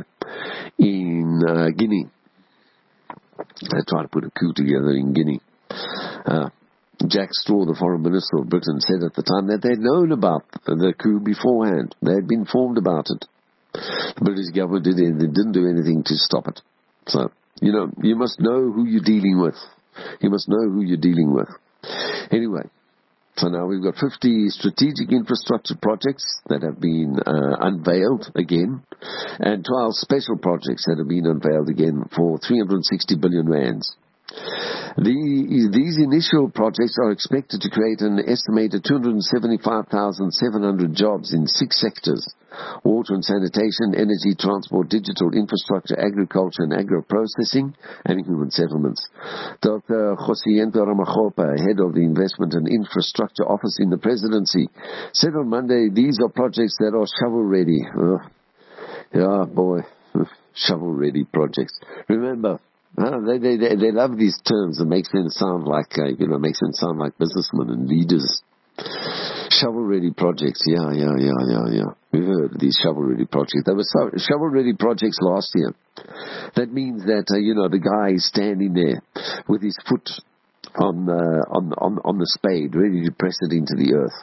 Guinea. They tried to put a coup together in Guinea. Jack Straw, the foreign minister of Britain, said at the time that they'd known about the coup beforehand. They had been informed about it. The British government didn't do anything to stop it. So, you know, you must know who you're dealing with. You must know who you're dealing with. Anyway, so now we've got 50 strategic infrastructure projects that have been unveiled again, and 12 special projects that have been unveiled again for 360 billion rands. These initial projects are expected to create an estimated 275,700 jobs in 6 sectors: water and sanitation, energy, transport, digital infrastructure, agriculture and agro-processing, and human settlements. Dr. Josiento Ramagopa, head of the Investment and Infrastructure Office in the Presidency, said on Monday these are projects that are shovel-ready. Yeah, boy, shovel-ready projects. Remember, they love these terms. It makes them sound like businessmen and leaders. Shovel-ready projects, yeah. We've heard of these shovel-ready projects. There were shovel-ready projects last year. That means that the guy is standing there with his foot on the spade, ready to press it into the earth.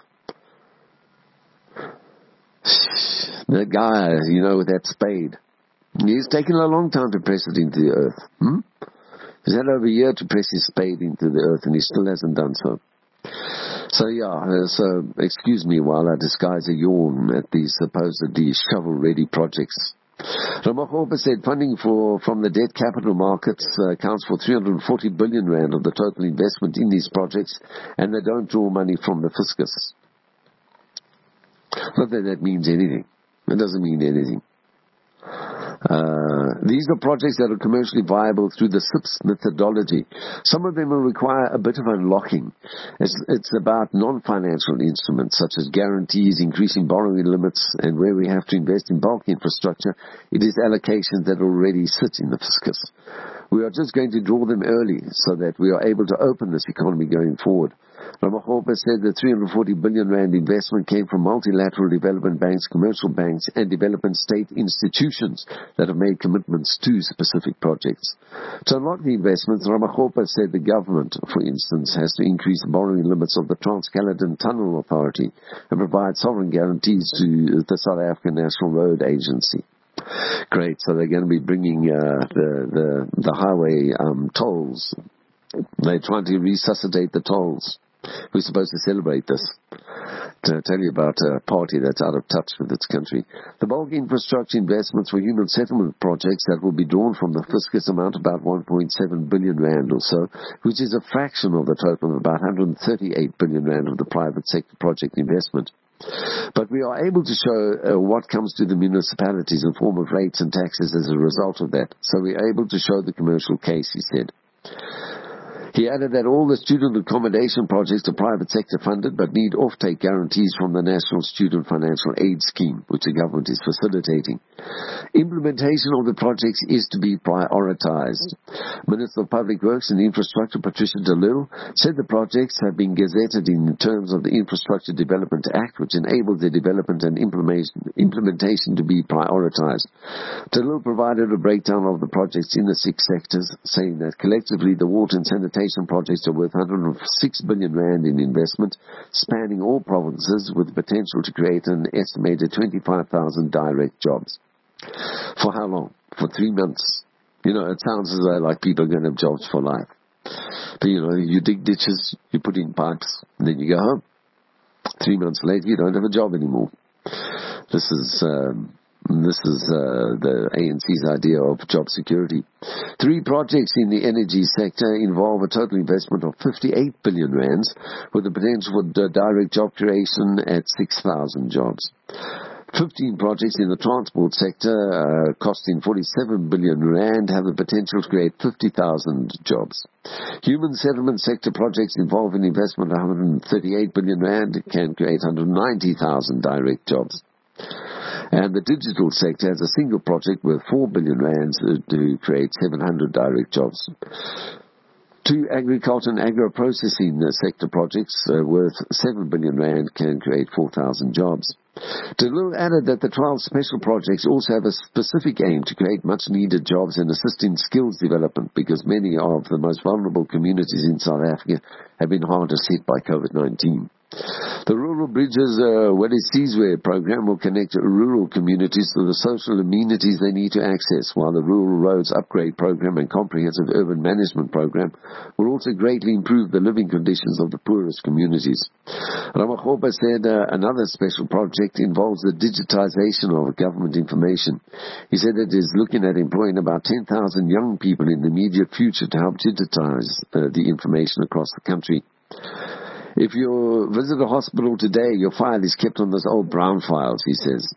The guy, with that spade. He's taken a long time to press it into the earth. He's had over a year to press his spade into the earth, and he still hasn't done so. So excuse me while I disguise a yawn at these supposedly shovel-ready projects. Ramagopa said funding from the debt capital markets accounts for 340 billion rand of the total investment in these projects, and they don't draw money from the fiscus. Not that that means anything. It doesn't mean anything. These are projects that are commercially viable through the SIPS methodology. Some of them will require a bit of unlocking. It's about non-financial instruments such as guarantees, increasing borrowing limits, and where we have to invest in bulk infrastructure, it is allocations that already sit in the fiscus. We are just going to draw them early so that we are able to open this economy going forward. Ramaphosa said the 340 billion rand investment came from multilateral development banks, commercial banks, and development state institutions that have made commitments to specific projects. To unlock the investments, Ramaphosa said the government, for instance, has to increase the borrowing limits of the Trans-Caledon Tunnel Authority and provide sovereign guarantees to the South African National Road Agency. Great, so they're going to be bringing the highway tolls. They're trying to resuscitate the tolls. We're supposed to celebrate this. To tell you about a party that's out of touch with its country. The bulk infrastructure investments for human settlement projects that will be drawn from the fiscus amount about 1.7 billion rand or so, which is a fraction of the total of about 138 billion rand of the private sector project investment. But we are able to show what comes to the municipalities in form of rates and taxes as a result of that. So we are able to show the commercial case, he said. He added that all the student accommodation projects are private sector funded but need offtake guarantees from the National Student Financial Aid Scheme, which the government is facilitating. Implementation of the projects is to be prioritized. Minister of Public Works and Infrastructure, Patricia de Lille, said the projects have been gazetted in terms of the Infrastructure Development Act, which enables their development and implementation to be prioritized. De Lille provided a breakdown of the projects in the 6 sectors, saying that collectively the water and sanitation projects are worth 106 billion rand in investment, spanning all provinces with the potential to create an estimated 25,000 direct jobs. For how long? For 3 months. You know, it sounds as though like people are going to have jobs for life. But you know, you dig ditches, you put in pipes, and then you go home. 3 months later, you don't have a job anymore. This is the ANC's idea of job security. 3 projects in the energy sector involve a total investment of 58 billion rands, with the potential for direct job creation at 6,000 jobs. 15 projects in the transport sector, costing 47 billion rand, have the potential to create 50,000 jobs. Human settlement sector projects involve an investment of 138 billion rand, can create 190,000 direct jobs. And the digital sector has a single project worth 4 billion rands to create 700 direct jobs. 2 agriculture and agro-processing sector projects worth 7 billion rand can create 4,000 jobs. De Lille added that the 12 special projects also have a specific aim to create much-needed jobs and assist in skills development, because many of the most vulnerable communities in South Africa have been hardest hit by COVID-19. The Rural Bridges Welisiwe program will connect rural communities to the social amenities they need to access, while the Rural Roads Upgrade program and Comprehensive Urban Management program will also greatly improve the living conditions of the poorest communities. Ramaphosa said another special project involves the digitization of government information. He said it is looking at employing about 10,000 young people in the immediate future to help digitize the information across the country. If you visit a hospital today, your file is kept on those old brown files, he says.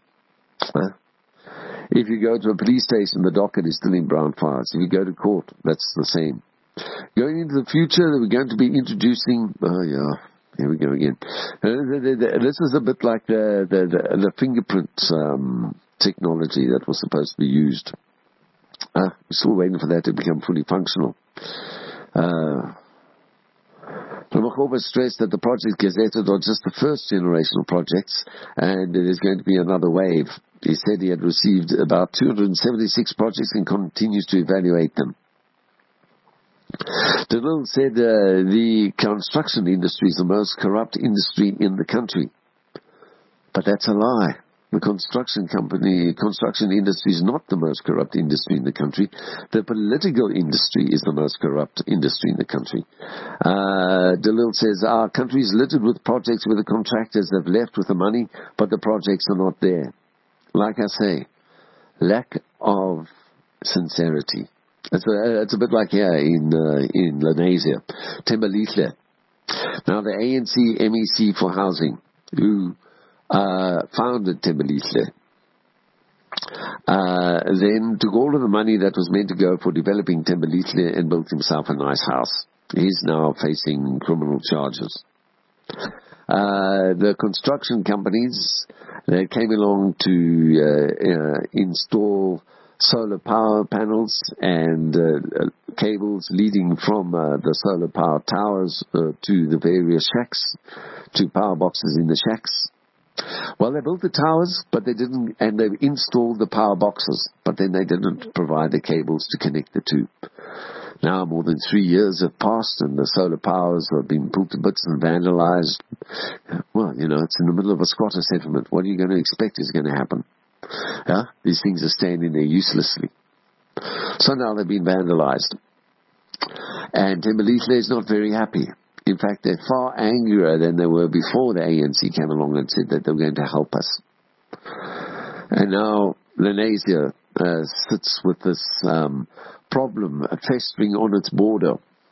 If you go to a police station, the docket is still in brown files. If you go to court, that's the same. Going into the future, we're going to be introducing... here we go again. This is a bit like the fingerprint technology that was supposed to be used. We're still waiting for that to become fully functional. Ramaphosa stressed that the projects gazetted are just the first generation of projects, and there is going to be another wave. He said he had received about 276 projects and continues to evaluate them. De Lille said the construction industry is the most corrupt industry in the country. But that's a lie. The construction industry is not the most corrupt industry in the country. The political industry is the most corrupt industry in the country. De Lille says, our country is littered with projects where the contractors have left with the money, but the projects are not there. Like I say, lack of sincerity. It's a bit like here in Lenasia. Thembelihle. Now the ANC MEC for Housing, who founded Thembelihle, then took all of the money that was meant to go for developing Thembelihle and built himself a nice house. He's now facing criminal charges. The construction companies that came along to install solar power panels and cables leading from the solar power towers to the various shacks, to power boxes in the shacks. Well, they built the towers, but they didn't, and they installed the power boxes, but then they didn't provide the cables to connect the two. Now more than 3 years have passed and the solar powers have been pulled to bits and vandalized. Well, it's in the middle of a squatter settlement. What are you going to expect is going to happen? Yeah? These things are standing there uselessly. So now they've been vandalized. And Thembelihle is not very happy. In fact, they're far angrier than they were before the ANC came along and said that they were going to help us. And now Lenasia sits with this problem festering on its border.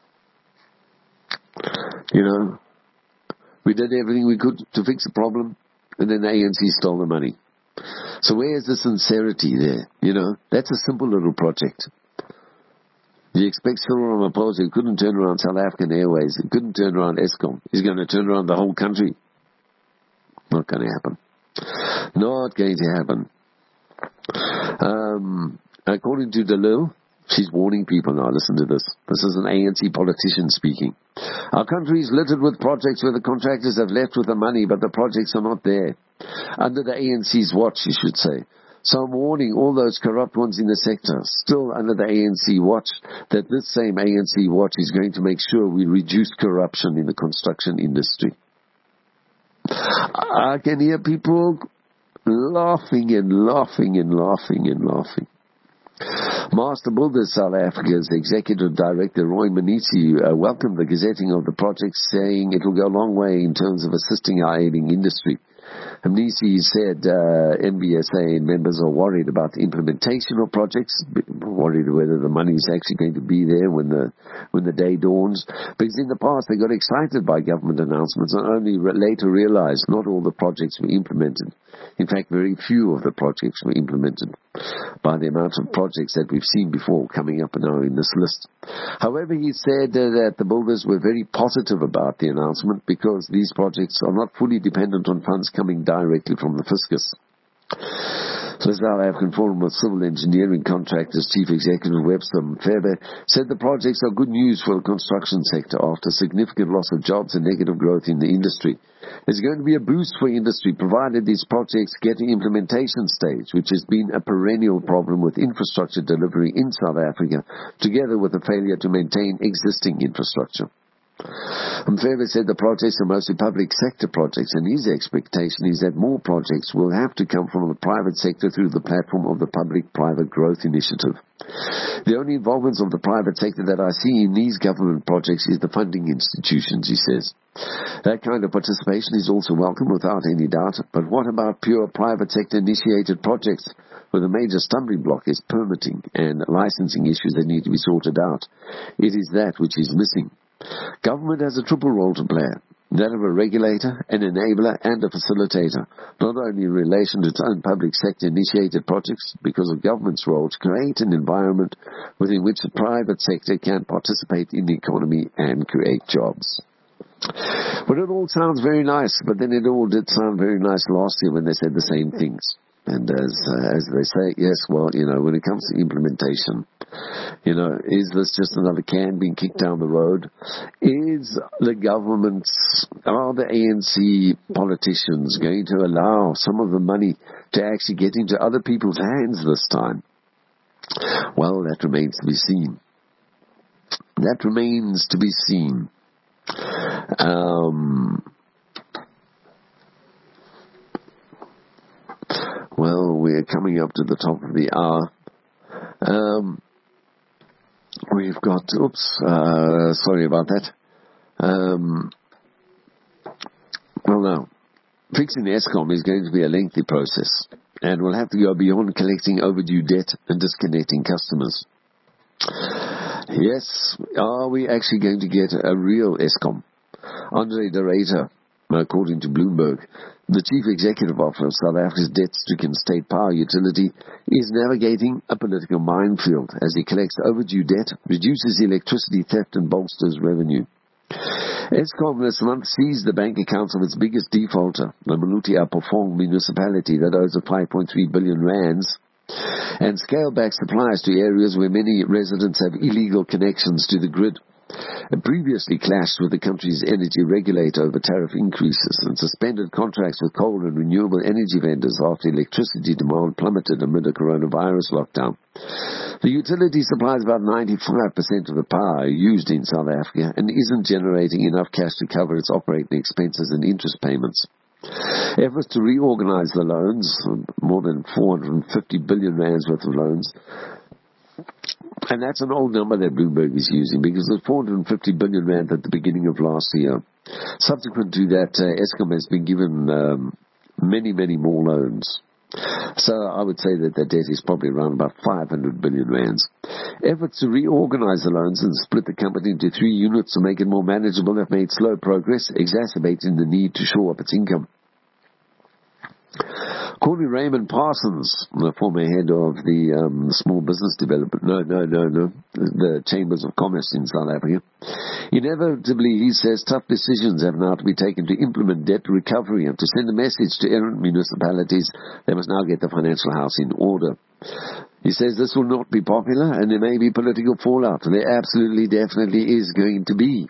We did everything we could to fix the problem, and then the ANC stole the money. So where is the sincerity there? That's a simple little project. You expect Cyril Ramaphosa, who couldn't turn around South African Airways, who couldn't turn around Eskom, he's going to turn around the whole country? Not going to happen. Not going to happen. According to DeLille, she's warning people now, listen to this. This is an ANC politician speaking. Our country is littered with projects where the contractors have left with the money, but the projects are not there. Under the ANC's watch, you should say. So I'm warning all those corrupt ones in the sector, still under the ANC watch, that this same ANC watch is going to make sure we reduce corruption in the construction industry. I can hear people laughing and laughing and laughing and laughing. Master Builders South Africa's Executive Director Roy Manisi welcomed the gazetting of the project, saying it will go a long way in terms of assisting our aiding industry. Manisi said NBSA members are worried about the implementation of projects, worried whether the money is actually going to be there when the day dawns. Because in the past they got excited by government announcements and only later realized not all the projects were implemented. In fact, very few of the projects were implemented by the amount of projects that we've seen before coming up now in this list. However, he said that the builders were very positive about the announcement because these projects are not fully dependent on funds coming directly from the fiscus. The South African Forum of Civil Engineering Contractors Chief Executive Webster Mfebe said the projects are good news for the construction sector after significant loss of jobs and negative growth in the industry. It's going to be a boost for industry provided these projects get to implementation stage, which has been a perennial problem with infrastructure delivery in South Africa, together with the failure to maintain existing infrastructure. Mfebe said the projects are mostly public sector projects, and his expectation is that more projects will have to come from the private sector through the platform of the Public-Private Growth Initiative. The only involvement of the private sector that I see in these government projects is the funding institutions, he says. That kind of participation is also welcome without any doubt, but what about pure private sector initiated projects where the major stumbling block is permitting and licensing issues that need to be sorted out? It is that which is missing. Government has a triple role to play, that of a regulator, an enabler, and a facilitator, not only in relation to its own public sector initiated projects, because of government's role to create an environment within which the private sector can participate in the economy and create jobs. But it all sounds very nice, but then it all did sound very nice last year when they said the same things. And as they say, yes, well, when it comes to implementation, is this just another can being kicked down the road? Is the governments, are the ANC politicians going to allow some of the money to actually get into other people's hands this time? Well, that remains to be seen. That remains to be seen. Well, we're coming up to the top of the hour. We've got, sorry about that. Well, now, fixing the Eskom is going to be a lengthy process, and we'll have to go beyond collecting overdue debt and disconnecting customers. Yes, are we actually going to get a real Eskom? Andre de Ruyter, according to Bloomberg, the Chief Executive Officer of South Africa's debt-stricken state power utility, is navigating a political minefield as he collects overdue debt, reduces electricity theft and bolsters revenue. Eskom this month seized the bank accounts of its biggest defaulter, the Maluti Apofong municipality that owes 5.3 billion rands, and scaled back supplies to areas where many residents have illegal connections to the grid. It previously clashed with the country's energy regulator over tariff increases and suspended contracts with coal and renewable energy vendors after electricity demand plummeted amid a coronavirus lockdown. The utility supplies about 95% of the power used in South Africa and isn't generating enough cash to cover its operating expenses and interest payments. Efforts to reorganize the loans, more than 450 billion rands worth of loans, and that's an old number that Bloomberg is using because it was 450 billion rand at the beginning of last year. Subsequent to that, Eskom has been given many, many more loans. So I would say that the debt is probably around about 500 billion rands. Efforts to reorganize the loans and split the company into 3 units to make it more manageable have made slow progress, exacerbating the need to shore up its income. According to Raymond Parsons, the former head of the small business development, the Chambers of Commerce in South Africa, inevitably, he says, tough decisions have now to be taken to implement debt recovery and to send a message to errant municipalities they must now get the financial house in order. He says this will not be popular and there may be political fallout. There absolutely, definitely is going to be.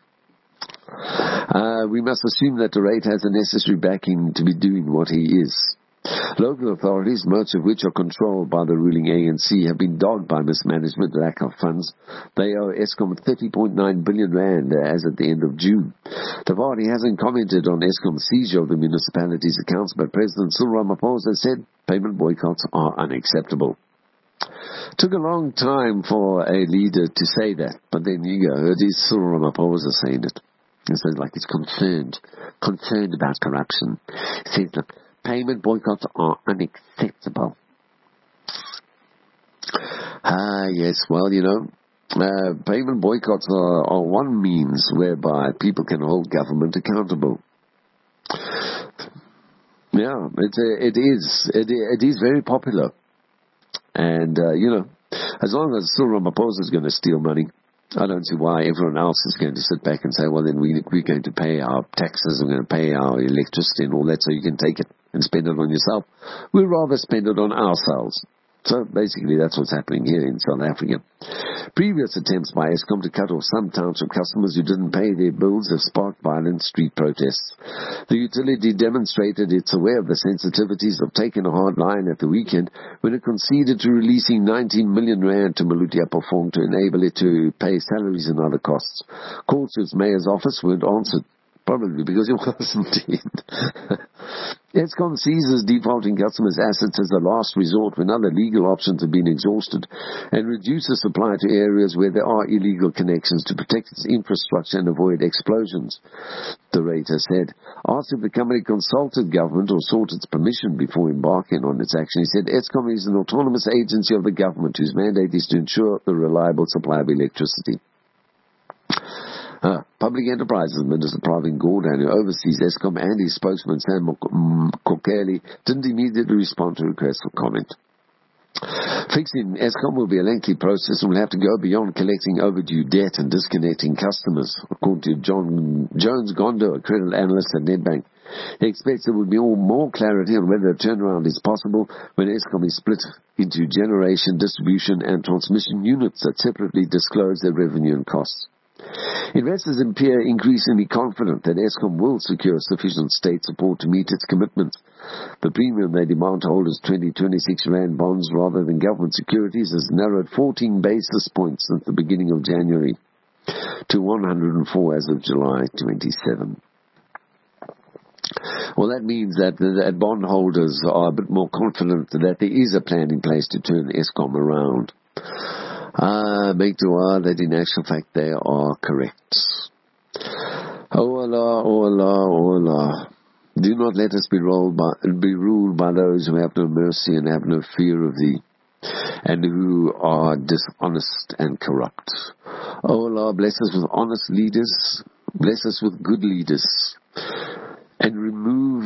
We must assume that the rate has the necessary backing to be doing what he is. Local authorities, most of which are controlled by the ruling ANC, have been dogged by mismanagement and lack of funds. They owe Eskom 30.9 billion rand as at the end of June. The party hasn't commented on Eskom's seizure of the municipality's accounts, but President Cyril Ramaphosa said payment boycotts are unacceptable. Took a long time for a leader to say that, but then you go, it is Cyril Ramaphosa saying it. It says like it's concerned about corruption. It says, look, payment boycotts are unacceptable. Yes, well, payment boycotts are one means whereby people can hold government accountable. Yeah, it is very popular. And, as long as Cyril Ramaphosa is going to steal money, I don't see why everyone else is going to sit back and say, well, then we're going to pay our taxes, we're going to pay our electricity and all that so you can take it and spend it on yourself. We'd rather spend it on ourselves. So basically that's what's happening here in South Africa. Previous attempts by Eskom to cut off some township customers who didn't pay their bills have sparked violent street protests. The utility demonstrated it's aware of the sensitivities of taking a hard line at the weekend when it conceded to releasing 19 million rand to Maluti Apofong to enable it to pay salaries and other costs. Calls to its mayor's office weren't answered. Probably because it wasn't in. Eskom seizes defaulting customers' assets as a last resort when other legal options have been exhausted and reduces supply to areas where there are illegal connections to protect its infrastructure and avoid explosions. The rater said, asked if the company consulted government or sought its permission before embarking on its action. He said, Eskom is an autonomous agency of the government whose mandate is to ensure the reliable supply of electricity. Public Enterprises Minister Pravin Gordhan, who oversees Eskom, and his spokesman Sam Kokeli didn't immediately respond to requests for comment. Fixing Eskom will be a lengthy process and will have to go beyond collecting overdue debt and disconnecting customers, according to Jones Gondo, a credit analyst at Nedbank. He expects there will be more clarity on whether a turnaround is possible when Eskom is split into generation, distribution and transmission units that separately disclose their revenue and costs. Investors appear increasingly confident that Eskom will secure sufficient state support to meet its commitments. The premium they demand to hold as 2026 Rand bonds rather than government securities has narrowed 14 basis points since the beginning of January to 104 as of July 27. Well, that means that bondholders are a bit more confident that there is a plan in place to turn Eskom around. Make dua that in actual fact they are correct. Oh Allah, oh Allah, oh Allah. Do not let us be ruled by those who have no mercy and have no fear of thee, and who are dishonest and corrupt. Oh Allah, bless us with honest leaders, bless us with good leaders, and remove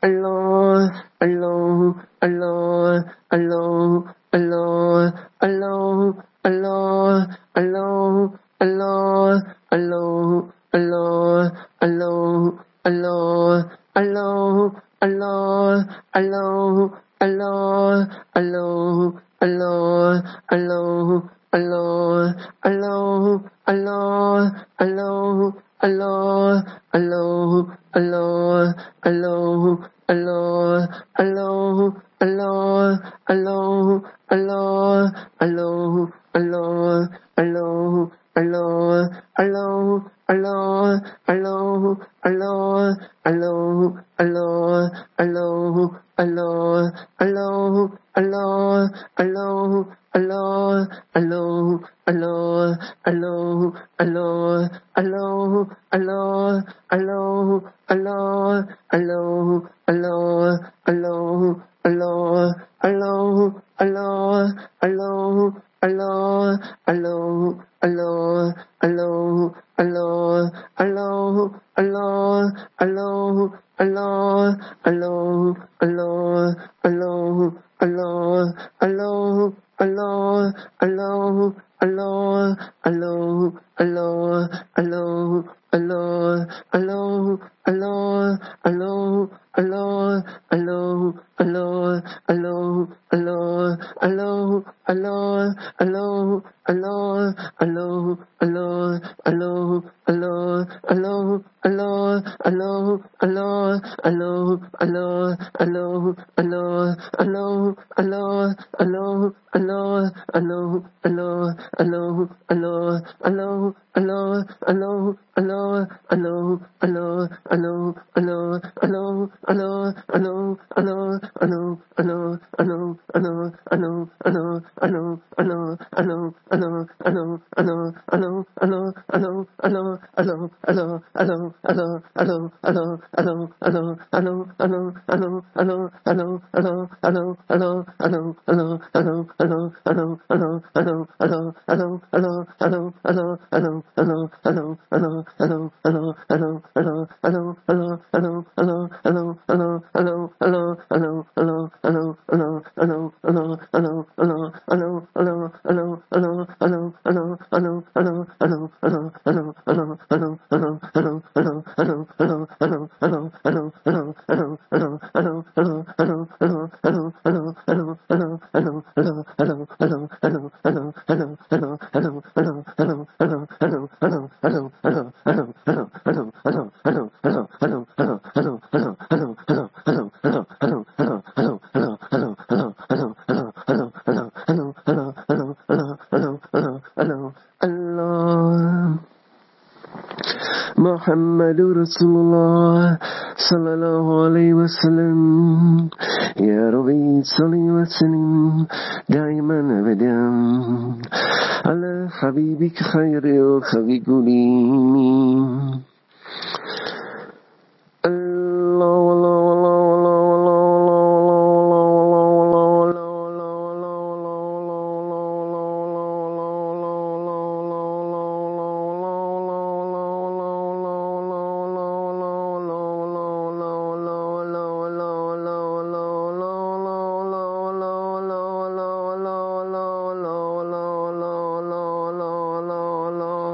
محمد رسول الله صلى الله عليه وسلم يا ربي صل وسلم دائما أبدا على حبيبك خير الخلق كلهم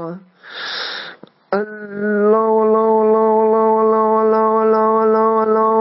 Allah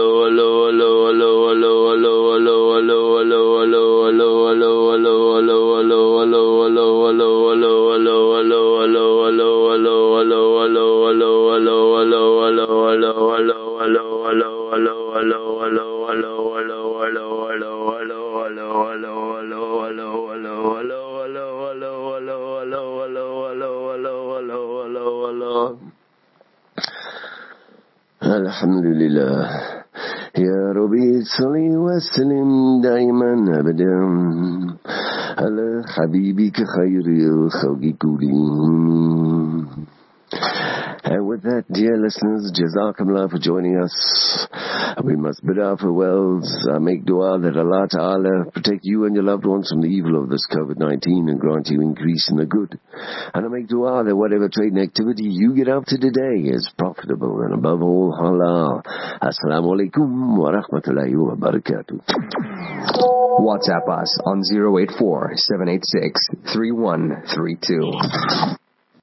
Alhamdulillah. Ya Rabbi salli wa sallim daiman abadan ala habibika khairil khalqi kullihim. And with that, dear listeners, Jazakumullah for joining us. We must bid our farewells. Make dua that Allah Ta'ala protect you and your loved ones from the evil of this COVID-19 and grant you increase in the good. And I make dua that whatever trading activity you get up to today is profitable and above all halal. Assalamu alaikum wa rahmatullahi wa barakatuh. WhatsApp us on 084-786-3132.